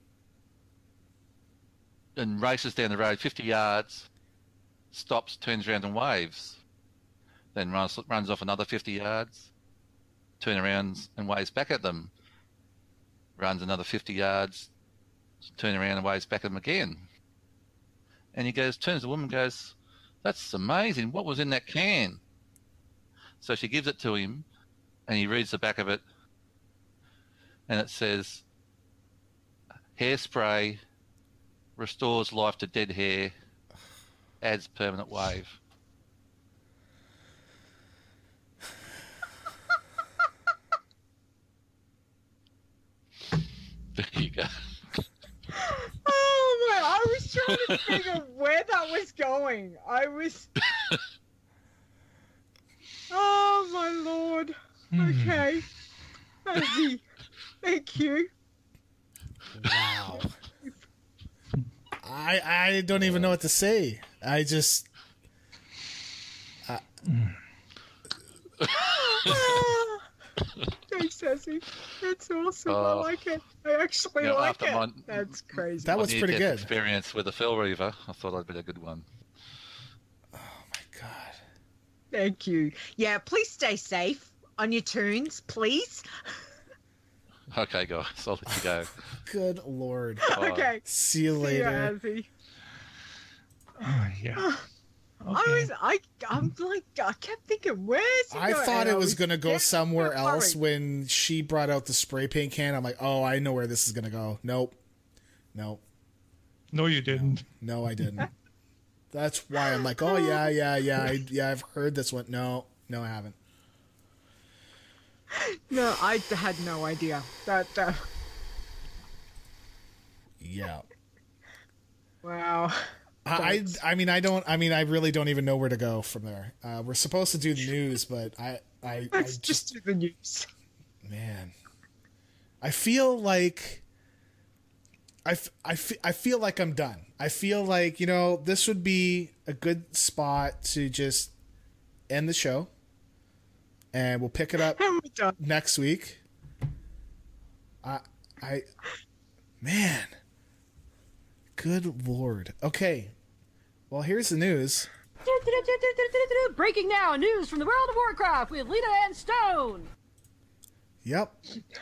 and races down the road 50 yards, stops, turns around and waves. Then runs off another 50 yards, turns around and waves back at them. Runs another 50 yards, turns around and waves back at them again. And he goes, turns to the woman and goes, that's amazing. What was in that can? So she gives it to him, and he reads the back of it, and it says, hairspray restores life to dead hair, adds permanent wave. There you go. Oh my! I was trying to figure where that was going. I was. Oh my lord! Okay, thank you. Wow. I don't even know what to say. I just. Thanks, Sassy. That's awesome. I like it. I actually You know, like after it. my- That's crazy. That was pretty good. Experience with the Phil Reaver. I thought I'd be a good one. Oh my god. Thank you. Yeah, please stay safe on your tunes, please. Okay, guys, I'll let you go. Good lord. Bye. Okay. See you See ya, later. Azzy. Yeah. I'm like, I kept thinking, where's he I going? thought And it was going to go getting somewhere so else worried. when she brought out the spray paint can. I'm like, oh, I know where this is going to go. Nope. No, you didn't. No, I didn't. That's why I'm like, oh, yeah, I've heard this one. No, I haven't. No, I had no idea. Yeah. Wow. I really don't even know where to go from there. We're supposed to do the news, but Let's just do the news. man, I feel like I feel like I'm done. I feel like, this would be a good spot to just end the show, and we'll pick it up And we're done. next week. Man, good lord. Okay, well, here's the news. Breaking now, news from the world of Warcraft with Lita and Stone. Yep.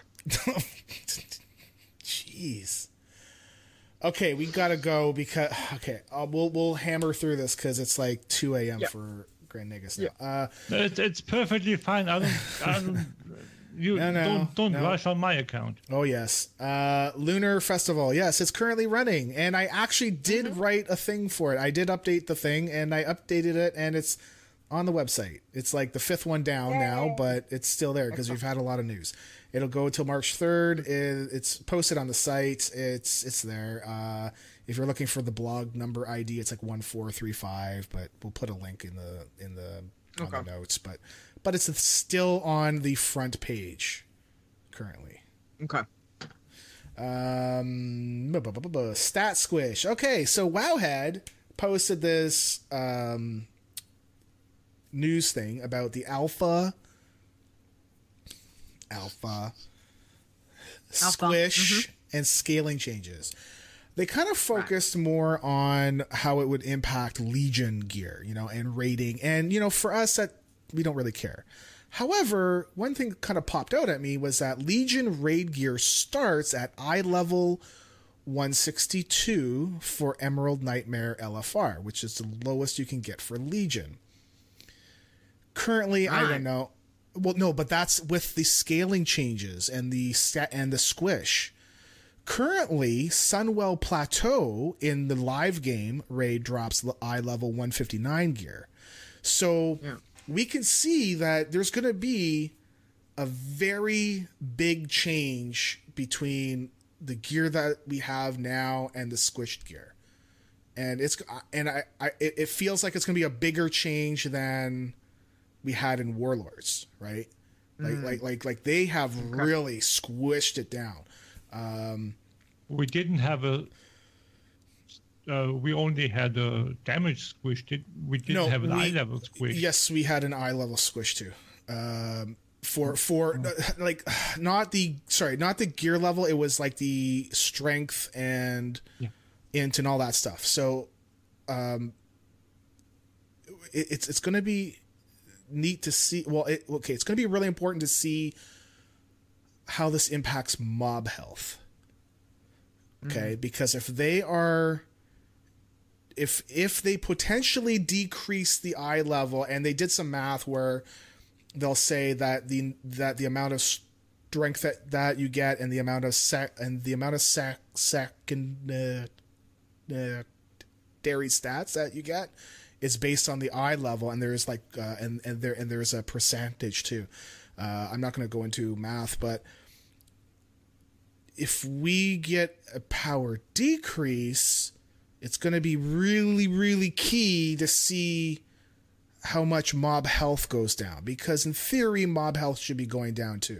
Jeez. Okay, we gotta go because we'll hammer through this because it's like 2 a.m. Yep. for Grand Negus now. It's perfectly fine. I don't. You don't no. rush on my account. Oh yes, Lunar Festival. Yes, it's currently running, and I actually did write a thing for it. I did update the thing, and I updated it, and it's on the website. It's like the 5th one down now, but it's still there because we've had a lot of news. It'll go until March 3rd. It's posted on the site. It's there. If you're looking for the blog number ID, it's like 1435, but we'll put a link in the on the notes. But it's still on the front page currently. Okay. Stat Squish. Okay, so Wowhead posted this news thing about the alpha squish and scaling changes. They kind of focused more on how it would impact Legion gear, and rating. And, for us, that we don't really care. However, one thing that kind of popped out at me was that Legion raid gear starts at eye level 162 for Emerald Nightmare LFR, which is the lowest you can get for Legion. Currently, I don't know. Well, no, but that's with the scaling changes and the squish. Currently, Sunwell Plateau in the live game raid drops eye level 159 gear. So we can see that there's going to be a very big change between the gear that we have now and the squished gear. And it feels like it's going to be a bigger change than we had in Warlords, right? Like they have really squished it down. We didn't have we only had a damage squish. We didn't have an eye level squish. Yes, we had an eye level squish too. Not the gear level. It was like the strength and int and all that stuff. So, it's going to be neat to see. Well, it's going to be really important to see how this impacts mob health. Okay, because if they potentially decrease the eye level, and they did some math where they'll say that the amount of strength that you get and the amount of secondary stats that you get is based on the eye level, and there's like there's a percentage too. I'm not going to go into math, but if we get a power decrease, it's going to be really, really key to see how much mob health goes down, because in theory mob health should be going down too.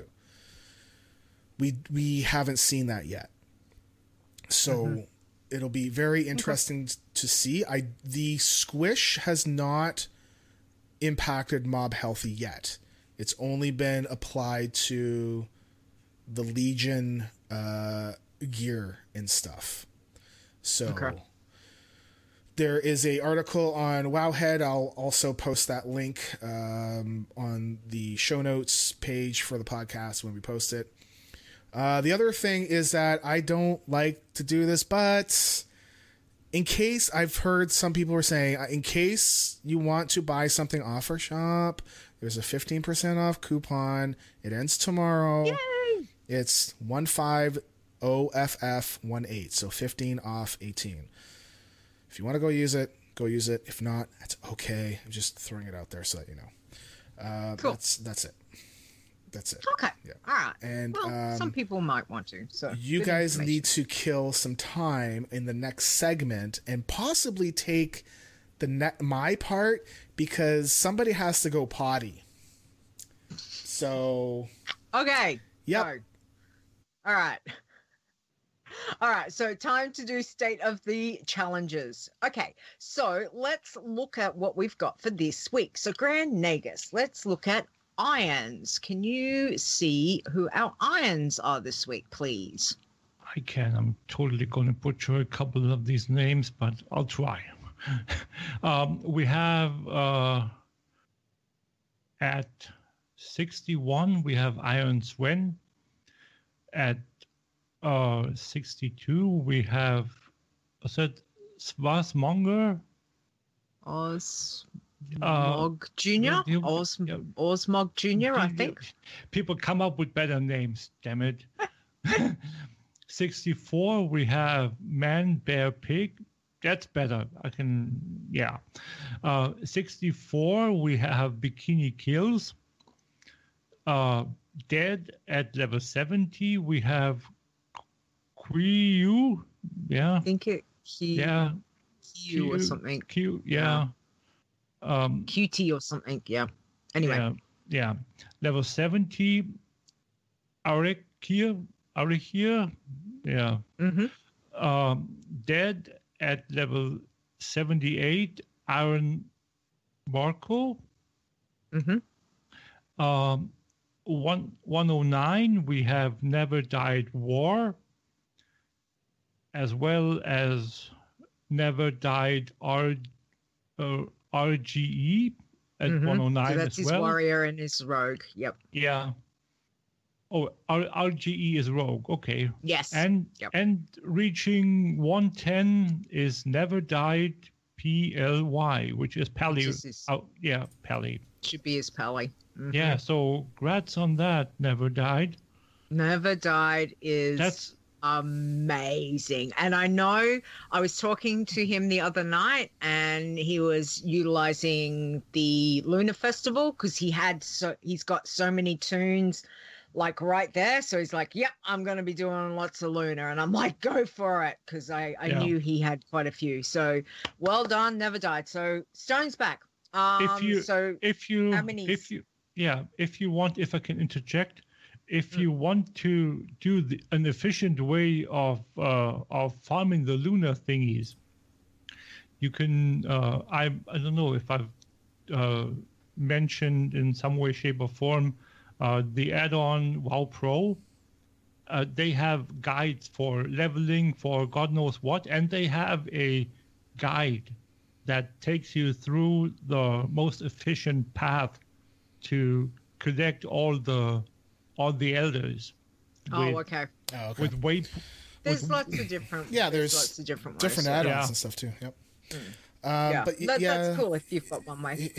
We haven't seen that yet, so it'll be very interesting to see. The squish has not impacted mob health yet. It's only been applied to the Legion gear and stuff. So there is a article on Wowhead. I'll also post that link on the show notes page for the podcast when we post it. The other thing is that I don't like to do this, but in case, I've heard some people are saying, in case you want to buy something off our shop, there's a 15% off coupon. It ends tomorrow. Yay! It's 15OFF18, so 15 off 18. If you want to go use it, go use it. If not, that's okay. I'm just throwing it out there so that you know. Cool. That's it. That's it. Okay. Yeah. All right. And some people might want to. So you good guys information. need to kill some time in the next segment and possibly take my part, because somebody has to go potty. So. Okay. Yep. Go. All right. All right, so time to do state of the challenges. Okay, so let's look at what we've got for this week. So Grand Nagus, let's look at irons. Can you see who our irons are this week, please? I can. I'm totally going to butcher a couple of these names, but I'll try. We have at 61, we have Iron Sven. At 62, we have, was it Swasmonger? Osmog Jr.? Osmog Jr., I think. People come up with better names, damn it. 64, we have Man, Bear, Pig. That's better. 64, we have Bikini Kills. Dead at level 70, we have Q. Yeah. I think Q or something. Q, yeah. QT or something, yeah. Anyway. Yeah. Level 70, Arikia, yeah. Dead at level 78, Iron Marco. 109, we have Never Died War, as well as Never Died RGE at 109 so that's as his well. warrior and his rogue. Yep. Yeah. Oh, RGE is rogue. Okay. Yes. And reaching 110 is Never Died PLY, which is Pally. Pally. Should be his Pally. Yeah, so grats on that, Never Died. Never Died is amazing. And I know I was talking to him the other night and he was utilizing the Lunar Festival because he's got so many tunes like right there. So he's like, yep, I'm going to be doing lots of Lunar. And I'm like, go for it, because I knew he had quite a few. So well done, Never Died. So Stone's back. If I can interject, if you want to do an efficient way of farming the lunar thingies, you can. I don't know if I've mentioned in some way, shape, or form the add-on WoW Pro. They have guides for leveling, for God knows what, and they have a guide that takes you through the most efficient path to collect all the elders. Okay. With weight. There's lots of different. There's lots of different ways. Add-ons and stuff too. Yep. But that's cool if you've got one way.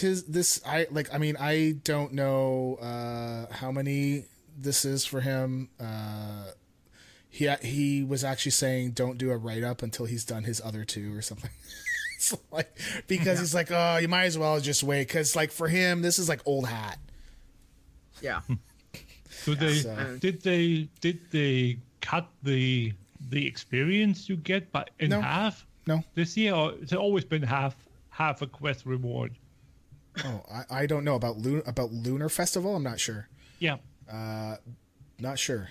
I don't know how many this is for him. he was actually saying don't do a write-up until he's done his other two or something. It's like, because he's like, oh, you might as well just wait, because like for him this is like old hat. Yeah. So did they cut the experience you get in half? No. This year, or it's always been half a quest reward? Oh, I don't know about Lunar Festival. I'm not sure. Yeah. Not sure.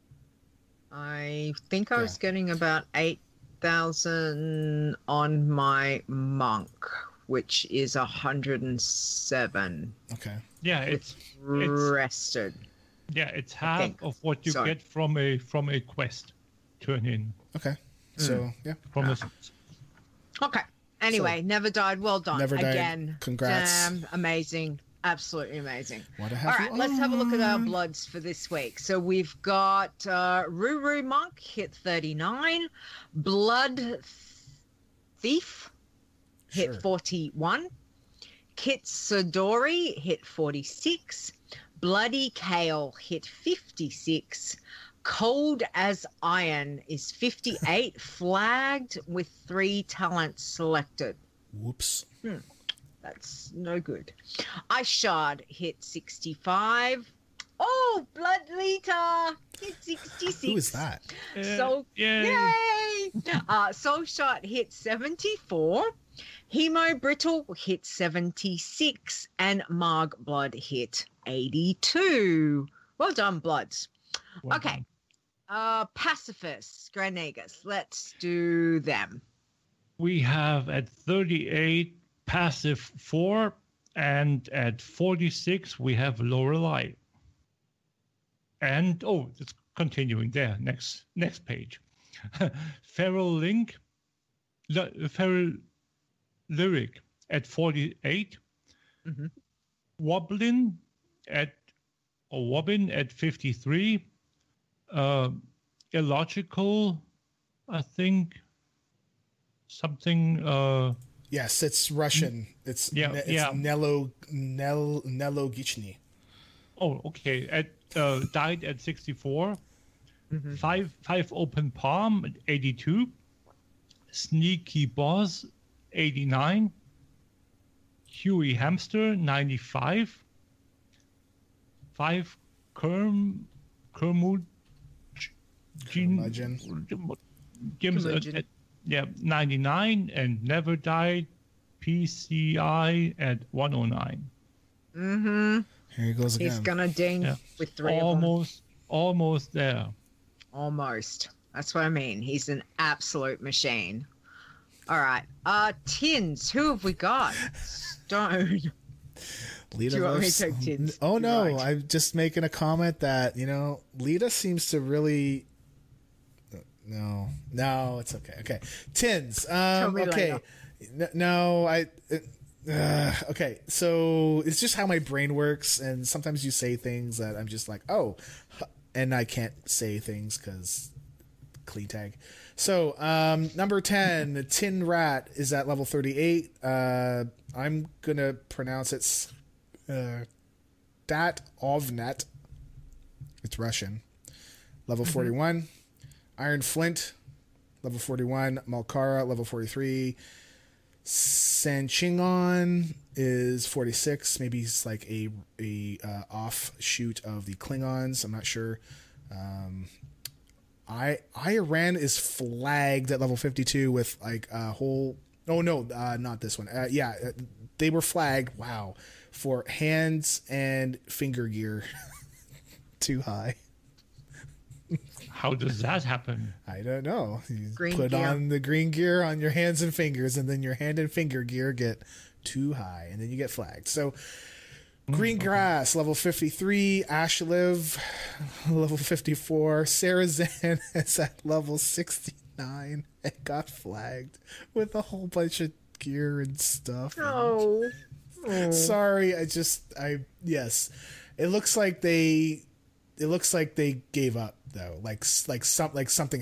I think I was getting about 8,000 on my monk, which is 107. Okay. Yeah, it's rested. Yeah, it's half of what you get from a quest turn in. Okay. So yeah. From a Okay. Anyway, Never Died. Well done. Never Died. Again. Congrats. Damn amazing. Absolutely amazing. What a All right, let's have a look at our bloods for this week. So we've got Ruru Monk hit 39, Blood Thief hit 41, Kitsadori hit 46, Bloody Kale hit 56, Cold as Iron is 58, flagged with 3 talents selected. Whoops. That's no good. Ice Shard hit 65. Oh, Blood Lita hit 66. Who is that? Yay! Soul Shot hit 74. Hemo Brittle hit 76. And Marg Blood hit 82. Well done, Bloods. Well okay. Pacifists, Granegas. Let's do them. We have at 38 passive 4, and at 46 we have Lorelei. And it's continuing there. Next page. Feral Link, Feral Lyric at 48. Wobbin at 53. Illogical, I think. Something. Yes, it's Russian. It's Nelogichny. Oh, okay. Died at 64. 5 Open Palm at 82. Sneaky Boss 89. Huey Hamster 95. 5 Curmudgeon. 99, and Never Died PCI at 109. Here he goes again. He's gonna ding with 3 of them. Almost there. Almost. That's what I mean. He's an absolute machine. All right. Tins. Who have we got? Stone. Lita. Do you want me to take Tins? Oh no, Right. I'm just making a comment that Lita seems to really. No, it's okay. Okay, Tins. Okay, okay. So it's just how my brain works, and sometimes you say things that I'm just like, oh, and I can't say things because clean tag. So number 10, Tin Rat is at level 38. I'm gonna pronounce it Datovnet. It's Russian. Level 41. Iron Flint, level 41. Malkara, level 43. Sanchingon is 46. Maybe he's like a offshoot of the Klingons. I'm not sure. Iran is flagged at level 52 with like a whole. Oh no, not this one. They were flagged. Wow, for hands and finger gear too high. How does that happen? I don't know. You Green put gear. on the green gear on your hands and fingers, and then your hand and finger gear get too high, and then you get flagged. So, Green Grass, level 53. Ashliv, level 54. Sarazan is at level 69 and got flagged with a whole bunch of gear and stuff. Oh. Sorry, yes. It looks like they gave up though. Something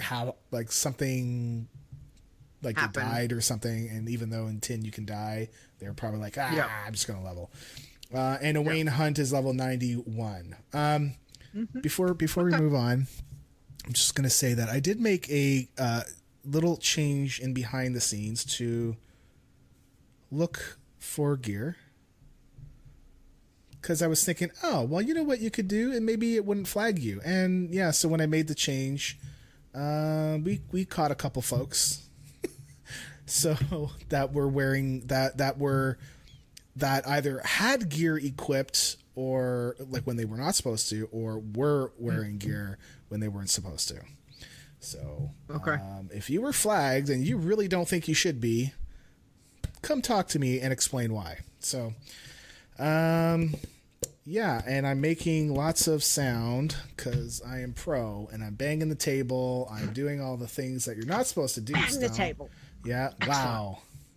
like Happened. they died or something, and even though in 10 you can die, they're probably like, I'm just gonna level. And Wayne Hunt is level 91. Before we move on, I'm just going to say that I did make a little change in behind the scenes to look for gear. Because I was thinking, oh, well, you know what you could do? And maybe it wouldn't flag you. And yeah, so when I made the change, we caught a couple folks. So that were wearing that either had gear equipped or like when they were not supposed to, or were wearing gear when they weren't supposed to. So Okay. If you were flagged and you really don't think you should be, come talk to me and explain why. So, yeah, and I'm making lots of sound because I am pro, and I'm banging the table. I'm doing all the things that you're not supposed to do. Bang the Stone. table. Yeah. Wow.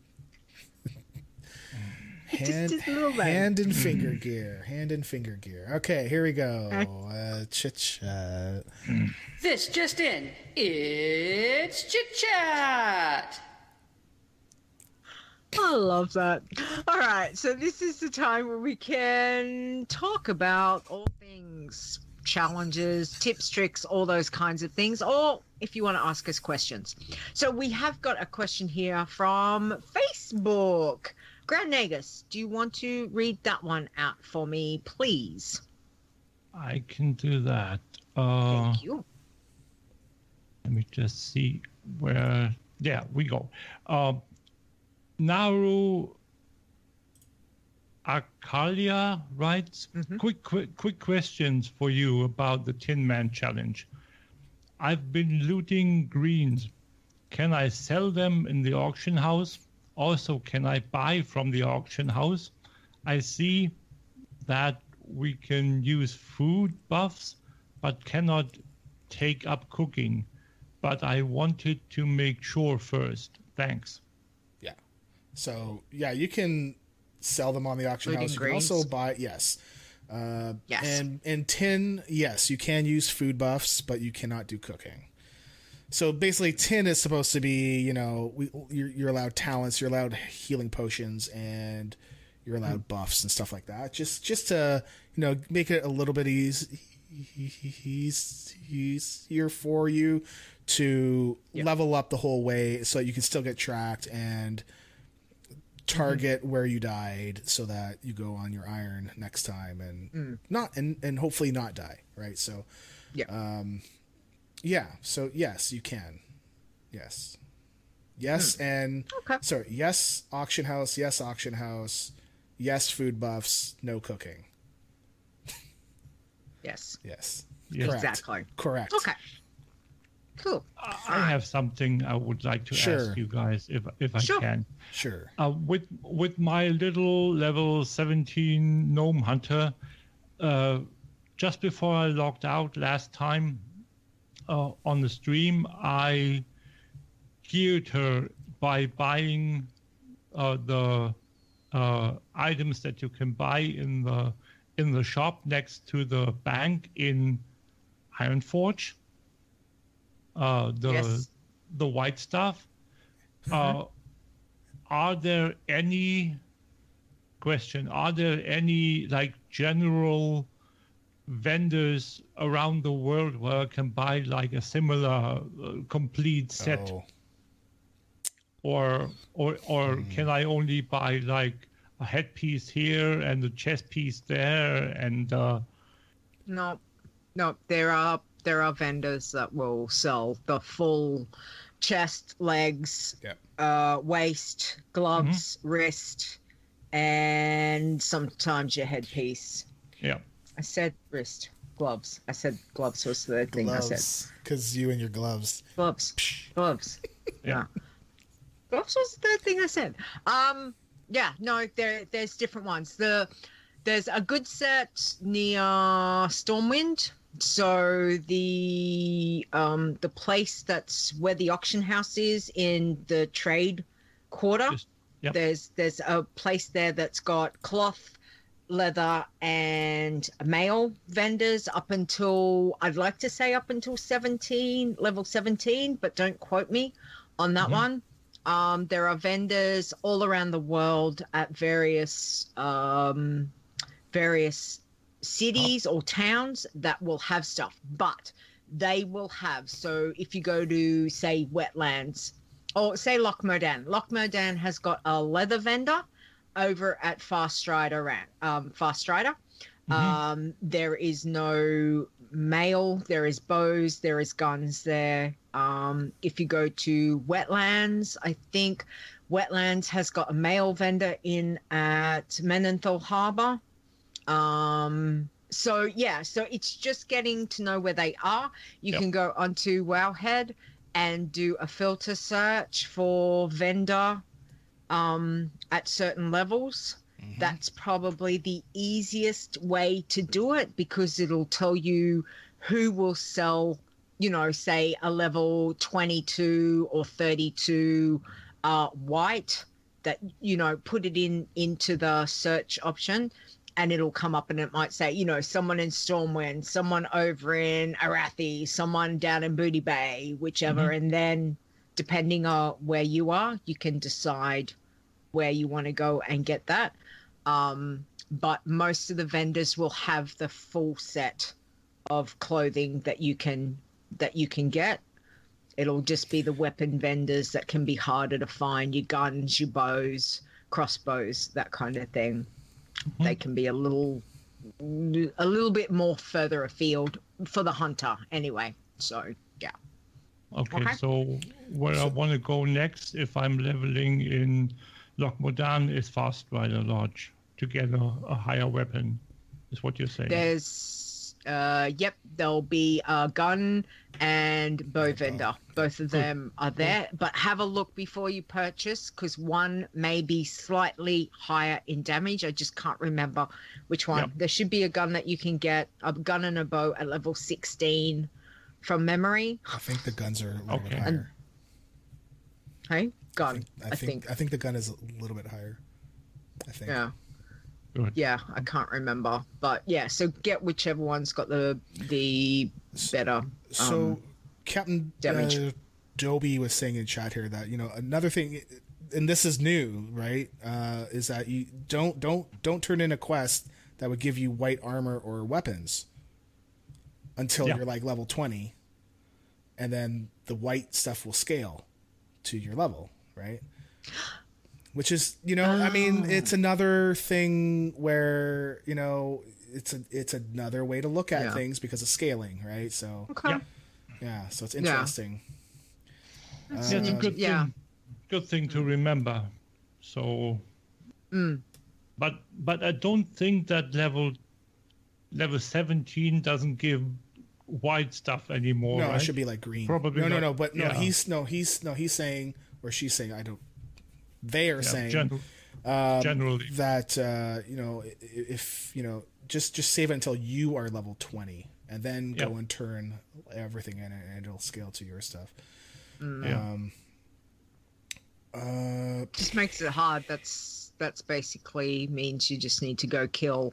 Just a little bit. Hand and finger gear. Hand and finger gear. Okay, here we go. Chit chat. This just in. It's Chit Chat. I love that. All right, so this is the time where we can talk about all things challenges, tips, tricks, all those kinds of things, or if you want to ask us questions. So we have got a question here from Facebook. Grand Nagus, do you want to read that one out for me, please? I can do that. Thank you. Let me just see where. Yeah, we go. Naru Akalia writes, quick questions for you about the Tin Man Challenge. I've been looting greens. Can I sell them in the auction house? Also, can I buy from the auction house? I see that we can use food buffs, but cannot take up cooking. But I wanted to make sure first. Thanks. Yeah. So, yeah, you can sell them on the auction Looting house. You greens. can also buy, yes. Yes. And tin, yes, you can use food buffs, but you cannot do cooking. So basically, tin is supposed to be, you're allowed talents, you're allowed healing potions, and you're allowed buffs and stuff like that. Just to, make it a little bit easier for you to level up the whole way so that you can still get tracked and target where you died so that you go on your iron next time and and hopefully not die, right? So so yes, you can. Yes. And Okay. sorry, yes, auction house, yes, food buffs, no cooking. Yes. Yes. Yes. Correct. Exactly. Correct. Okay. Cool. I have something I would like to ask you guys, if I Sure. can. Sure. With my little level 17 gnome hunter, just before I logged out last time on the stream, I geared her by buying the items that you can buy in the shop next to the bank in Ironforge. Yes. The white stuff. Are there any like general vendors around the world where I can buy like a similar complete set? Or can I only buy like a headpiece here and a chest piece there and No, there are vendors that will sell the full chest, legs, waist, gloves, wrist, and sometimes your headpiece. yeah. I said wrist, gloves. I said gloves was the third thing I said. Because you and your gloves. Gloves. Yeah. Gloves was the third thing I said. There's different ones. There's a good set near Stormwind. So the place that's where the auction house is in the trade quarter. There's a place there that's got cloth, leather, and mail vendors up until level 17, but don't quote me on that one. There are vendors all around the world at various cities or towns that will have stuff, but they will have. So if you go to, say, Wetlands, or say Lochmerdan has got a leather vendor over at Fast Strider. There is no mail, there is bows, there is guns there. If you go to Wetlands, I think Wetlands has got a mail vendor in at Menenthal Harbour. So it's just getting to know where they are. You can go onto Wowhead and do a filter search for vendor at certain levels. That's probably the easiest way to do it, because it'll tell you who will sell, say a level 22 or 32 white, that, put it into the search option, and it'll come up and it might say, someone in Stormwind, someone over in Arathi, someone down in Booty Bay, whichever. And then depending on where you are, you can decide where you want to go and get that. But most of the vendors will have the full set of clothing that you can get. It'll just be the weapon vendors that can be harder to find, your guns, your bows, crossbows, that kind of thing. They can be a little bit more further afield for the hunter anyway. So yeah. Okay. So where I want to go next, if I'm leveling in Lochmerdan, is Fast Rider Lodge to get a higher weapon, is what you're saying. There's there'll be a gun and bow vendor. Both of them are there, but have a look before you purchase, because one may be slightly higher in damage. I just can't remember which one. There should be a gun that you can get, a gun and a bow at level 16 from memory. I think the guns are a little bit higher. Hey, gun. I think the gun is a little bit higher. I think. Yeah. Good. Yeah, I can't remember, but yeah. So get whichever one's got the better. So Captain Dobie was saying in chat here that another thing, and this is new, right? Is that you don't turn in a quest that would give you white armor or weapons until you're like level 20, and then the white stuff will scale to your level, right? Which is, I mean, it's another thing where, it's another way to look at things because of scaling, right? So, so it's interesting. It's a good thing to remember. So, but I don't think that level 17 doesn't give white stuff anymore. No, right? it should be like green. Probably he's saying, or she's saying, they are saying generally that if just save it until you are level 20, and then go and turn everything in, and it'll scale to your stuff. Just makes it hard. That's basically means you just need to go kill.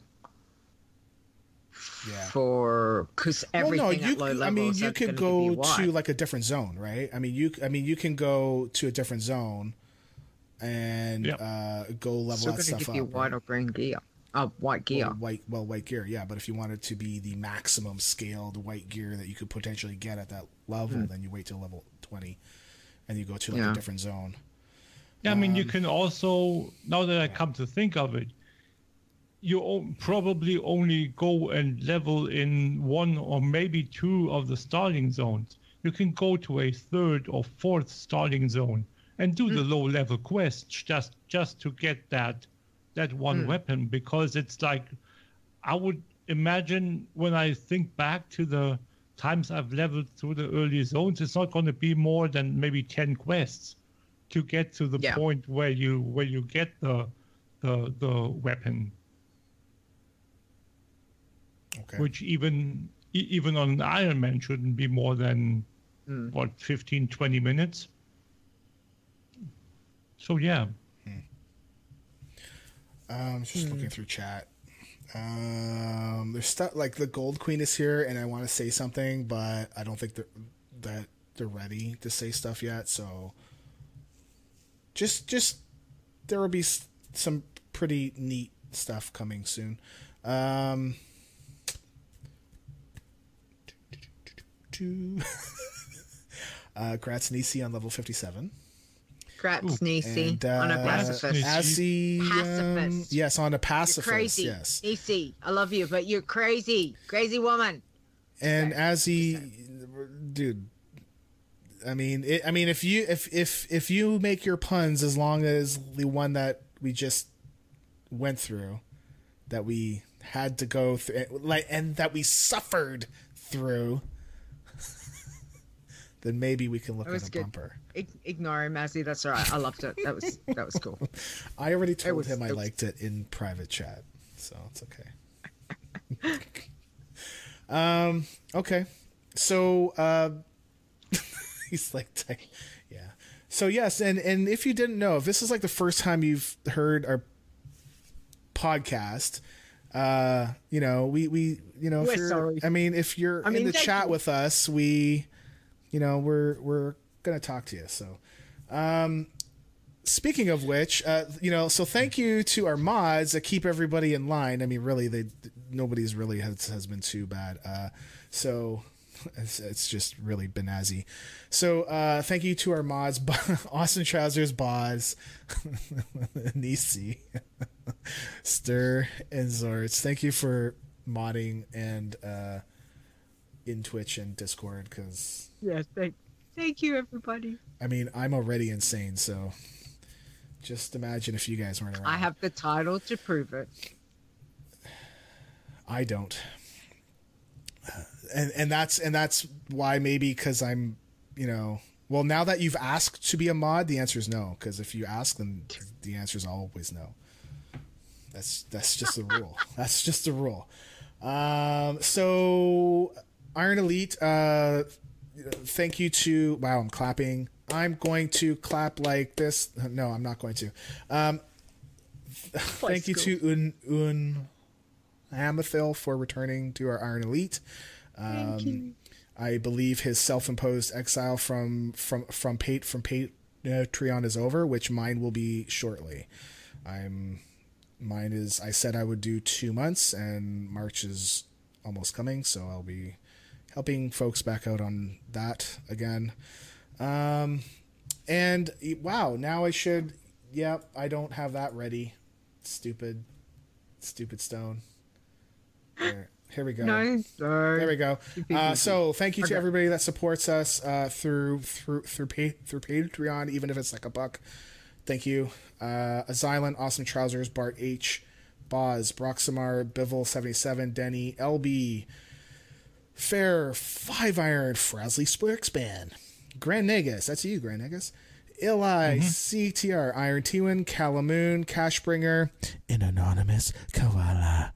Because everything at low levels. I mean, you could go to like a different zone, right? I mean, you can go to a different zone and go level that stuff up. Still going to give you white or green gear. White gear. White gear, yeah. But if you wanted to be the maximum scaled white gear that you could potentially get at that level, then you wait till level 20, and you go to like a different zone. Yeah, I mean, you can also, now that I come to think of it, you probably only go and level in one or maybe two of the starting zones. You can go to a third or fourth starting zone and do the low level quests just to get that one weapon, because it's like, I would imagine when I think back to the times I've leveled through the early zones, it's not going to be more than maybe 10 quests to get to the point where you get the weapon. Okay. Which even on an Iron Man shouldn't be more than 15, 20 minutes. So yeah. Just looking through chat. There's stuff like the Gold Queen is here, and I want to say something, but I don't think that they're ready to say stuff yet. So just there will be some pretty neat stuff coming soon. Gratz Nisi on level 57. Gratz Nisi And, on a pacifist. Pacifist. Yes, on a pacifist. You're crazy. Yes. Nisi, I love you, but you're crazy. Crazy woman. And Okay. dude, I mean, if you make your puns as long as the one that we just went through, that we had to go through, and that we suffered through, then maybe we can look That was at a good. bumper. Ignore him, Mazzy. That's all right. I loved it. That was cool. I already told was- him I it was- liked it in private chat, so it's okay. Okay. So, he's like, yeah. So yes, and if you didn't know, if this is like the first time you've heard our podcast, we if We're you're, sorry. I mean, if you're in the thank chat you. with us, we're gonna talk to you. So, speaking of which, so thank you to our mods that keep everybody in line. I mean, really, nobody's really has been too bad. So it's just really banazzy. So thank you to our mods, Austin Trousers, Boz, Nisi, Stir, and Zorts. Thank you for modding and in Twitch and Discord, because Yes, thank you, everybody. I mean, I'm already insane, so just imagine if you guys weren't around. I have the title to prove it. I don't. And that's why, maybe because I'm, well, now that you've asked to be a mod, the answer is no. Because if you ask, then the answer is always no. That's just the rule. That's just the rule. So Iron Elite, thank you to, wow, I'm clapping. I'm going to clap like this. No, I'm not going to. Thank you to Un Amathil for returning to our Iron Elite. Thank you. I believe his self-imposed exile from Patreon is over, which mine will be shortly. Mine is, I said I would do 2 months, and March is almost coming, so I'll be helping folks back out on that again. And wow, now I should, I don't have that ready. Stupid Stone. Here we go. No, sorry. There we go. So thank you to everybody that supports us through Patreon, even if it's like $1. Thank you. Azylon, Awesome Trousers, Bart H, Boz, Broxamar, Bivol 77, Denny, LB, Fair, 5 Iron, Frasley Splurkspan, Grand Negus, that's you, Grand Negus, Eli, CTR, Iron T-Win, Calamoon, Cashbringer, an anonymous koala.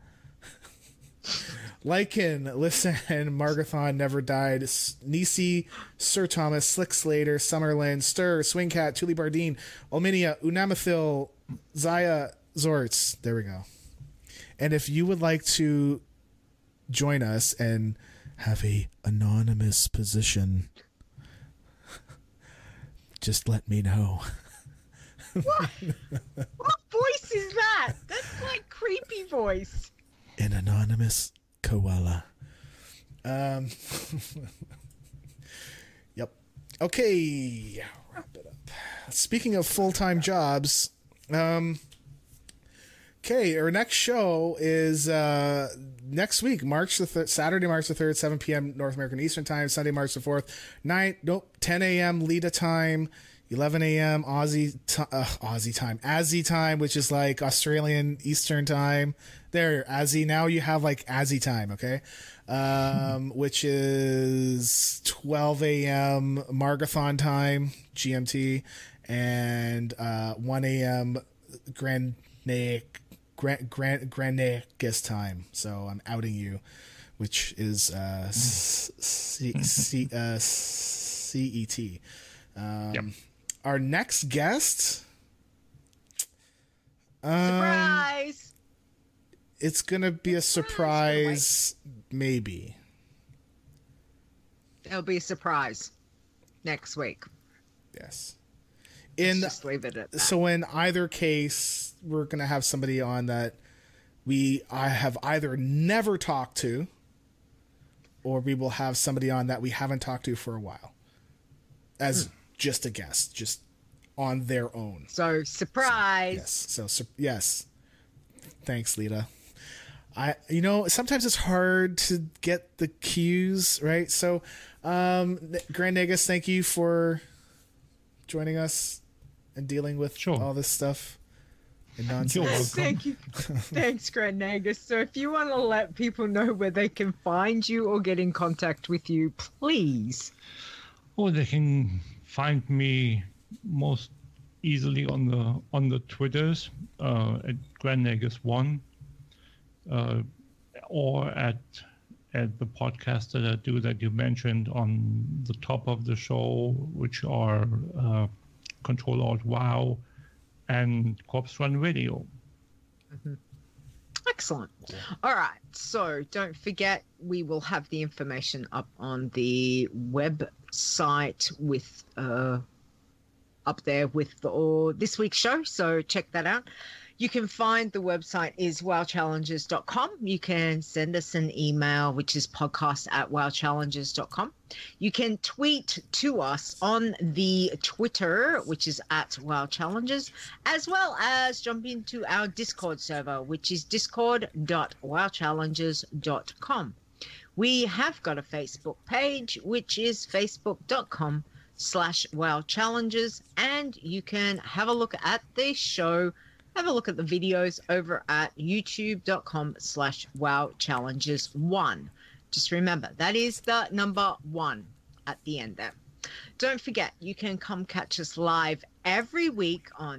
Lycan, Listen, Margathon, Never Died, Nisi, Sir Thomas, Slick Slater, Summerlin, Stir, Swingcat, Tuli Bardine, Olminia, Unamathil, Zaya, Zorts. There we go. And if you would like to join us and have a anonymous position, just let me know. What voice is that? That's like creepy voice. An anonymous koala. Yep. Okay. Wrap it up. Speaking of full-time jobs, okay, our next show is next week, Saturday, March the 3rd, 7 p.m. North American Eastern Time, Sunday, March the 4th, 10 a.m. Lita time, 11 a.m. Aussie time, which is like Australian Eastern time. There, Aussie. Now you have like Aussie time, okay? Which is 12 a.m. Margathon time, GMT, and 1 a.m. Grand Negus time. So I'm outing you, which is CET. Yep. Our next guest, Surprise! it's gonna be a surprise, maybe. There'll be a surprise next week. Yes. Let's just leave it at that. So in either case, we're gonna have somebody on that I have either never talked to, or we will have somebody on that we haven't talked to for a while as just a guest, just on their own. So surprise. Yes. Thanks, Lita. Sometimes it's hard to get the cues right. So, Grand Nagus, thank you for joining us and dealing with all this stuff and nonsense. Thank you. Thanks, Grand Nagus. So if you want to let people know where they can find you or get in contact with you, please. Oh, they can find me most easily on the Twitters at GrandNagus1, or at the podcast that I do that you mentioned on the top of the show, which are Control Alt WoW and Corpse Run Radio. Mm-hmm. Excellent. All right. So don't forget, we will have the information up on the website with up there with this week's show. So check that out. You can find the website is wowchallenges.com. You can send us an email, which is podcast@wowchallenges.com. You can tweet to us on the Twitter, which is @wowchallenges, as well as jump into our Discord server, which is discord.wowchallenges.com. We have got a Facebook page, which is facebook.com/wowchallenges, and you can have a look at the show. Have a look at the videos over at youtube.com/wowchallenges1. Just remember, that is the number 1 at the end there. Don't forget, you can come catch us live every week on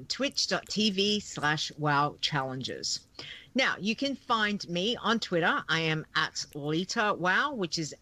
twitch.tv/wowchallenges. Now, you can find me on Twitter. I am @LitaWow, which is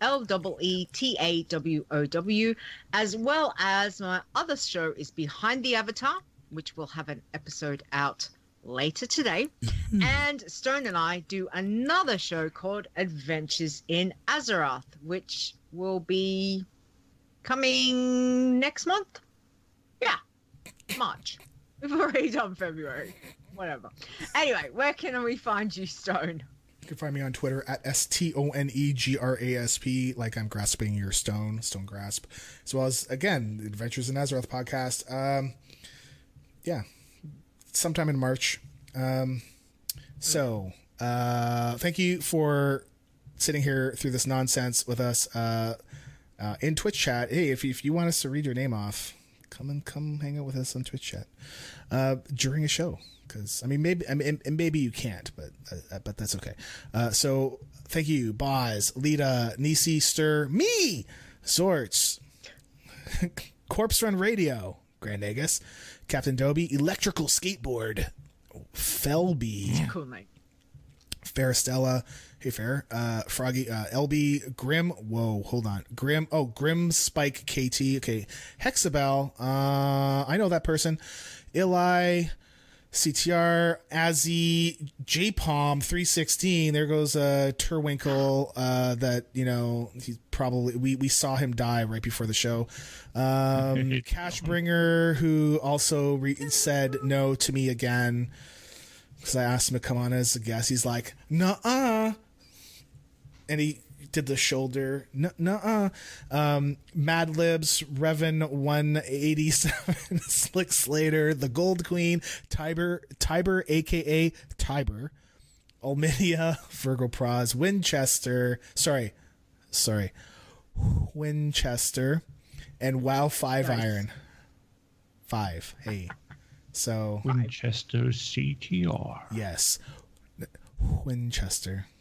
LEETAWOW, as well as my other show is Behind the Avatar, which will have an episode out later today. And Stone and I do another show called Adventures in Azeroth, which will be coming next month. Yeah, March. We've already done February. Whatever. Anyway, where can we find you, Stone? You can find me on Twitter @STONEGRASP, like I'm grasping your stone grasp, as well as, again, the Adventures in Azeroth podcast. Sometime in March. So thank you for sitting here through this nonsense with us in Twitch chat. Hey, if you want us to read your name off, come hang out with us on Twitch chat during a show. Because maybe you can't, but that's okay. So thank you, Boz, Lita, Nisi, Stir, me, Zorts, Corpse Run Radio, Grand Nagus, Captain Dobie, Electrical Skateboard, Felby, Cool, mate. Faristella, hey Fair, Froggy, LB, Grim, whoa, hold on, Grim Spike KT, okay, Hexabel, I know that person, Eli, CTR, Azzy, J-Palm, 316. There goes Turwinkle. That he's probably we saw him die right before the show. Cashbringer, who also said no to me again because I asked him to come on as a guest. He's like, nuh-uh, and he did the shoulder. Nuh-uh. Mad Libs, Revan 187, Slick Slater, the Gold Queen, Tiber, aka Tiber, Alminia, Virgo Praz, Winchester, and Wow 5 Nice. Iron. 5. Hey. So Winchester CTR. yes. Winchester.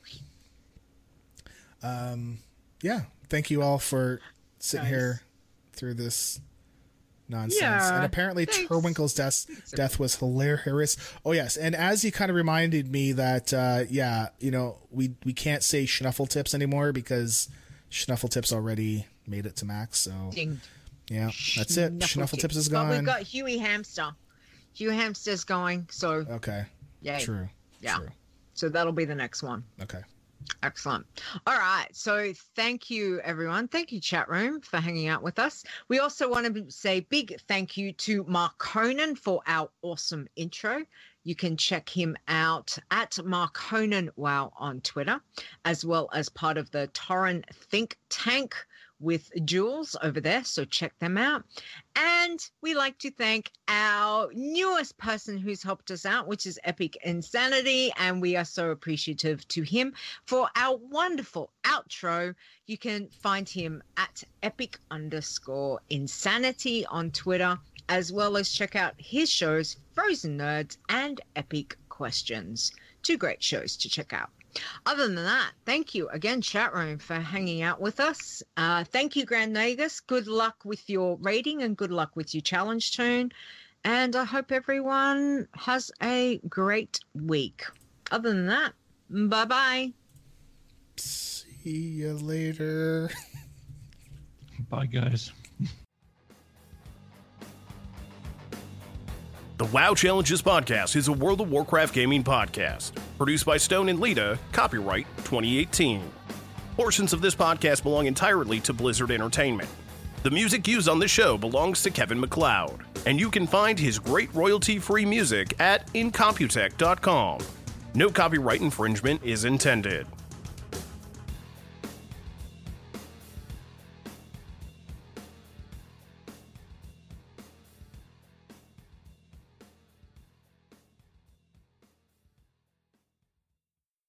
Thank you all for sitting here through this nonsense. Yeah, and apparently thanks. Turwinkle's death was hilarious. Oh yes, and as you kind of reminded me that we can't say Schnuffle Tips anymore because Schnuffle Tips already made it to max. So Dinged. yeah, that's it. Schnuffle Tips is gone. But we've got Huey Hamster. Huey Hamster's going, so Okay. yay. True. Yeah. True. So that'll be the next one. Okay. Excellent. All right. So thank you, everyone. Thank you, chat room, for hanging out with us. We also want to say big thank you to Mark Conan for our awesome intro. You can check him out at Marconan Wow on Twitter, as well as part of the Torren Think Tank with Jules over there. So check them out. And we like to thank our newest person who's helped us out, which is Epic Insanity. And we are so appreciative to him for our wonderful outro. You can find him at epic_insanity on Twitter, as well as check out his shows, Frozen Nerds and Epic Questions. 2 great shows to check out. Other than that, thank you again, chat room, for hanging out with us. Thank you, Grand Nagus. Good luck with your rating and good luck with your challenge tune. And I hope everyone has a great week. Other than that, bye-bye. See you later. Bye, guys. The WoW Challenges Podcast is a World of Warcraft gaming podcast. Produced by Stone and Lita, copyright 2018. Portions of this podcast belong entirely to Blizzard Entertainment. The music used on this show belongs to Kevin MacLeod, and you can find his great royalty-free music at incomputech.com. No copyright infringement is intended.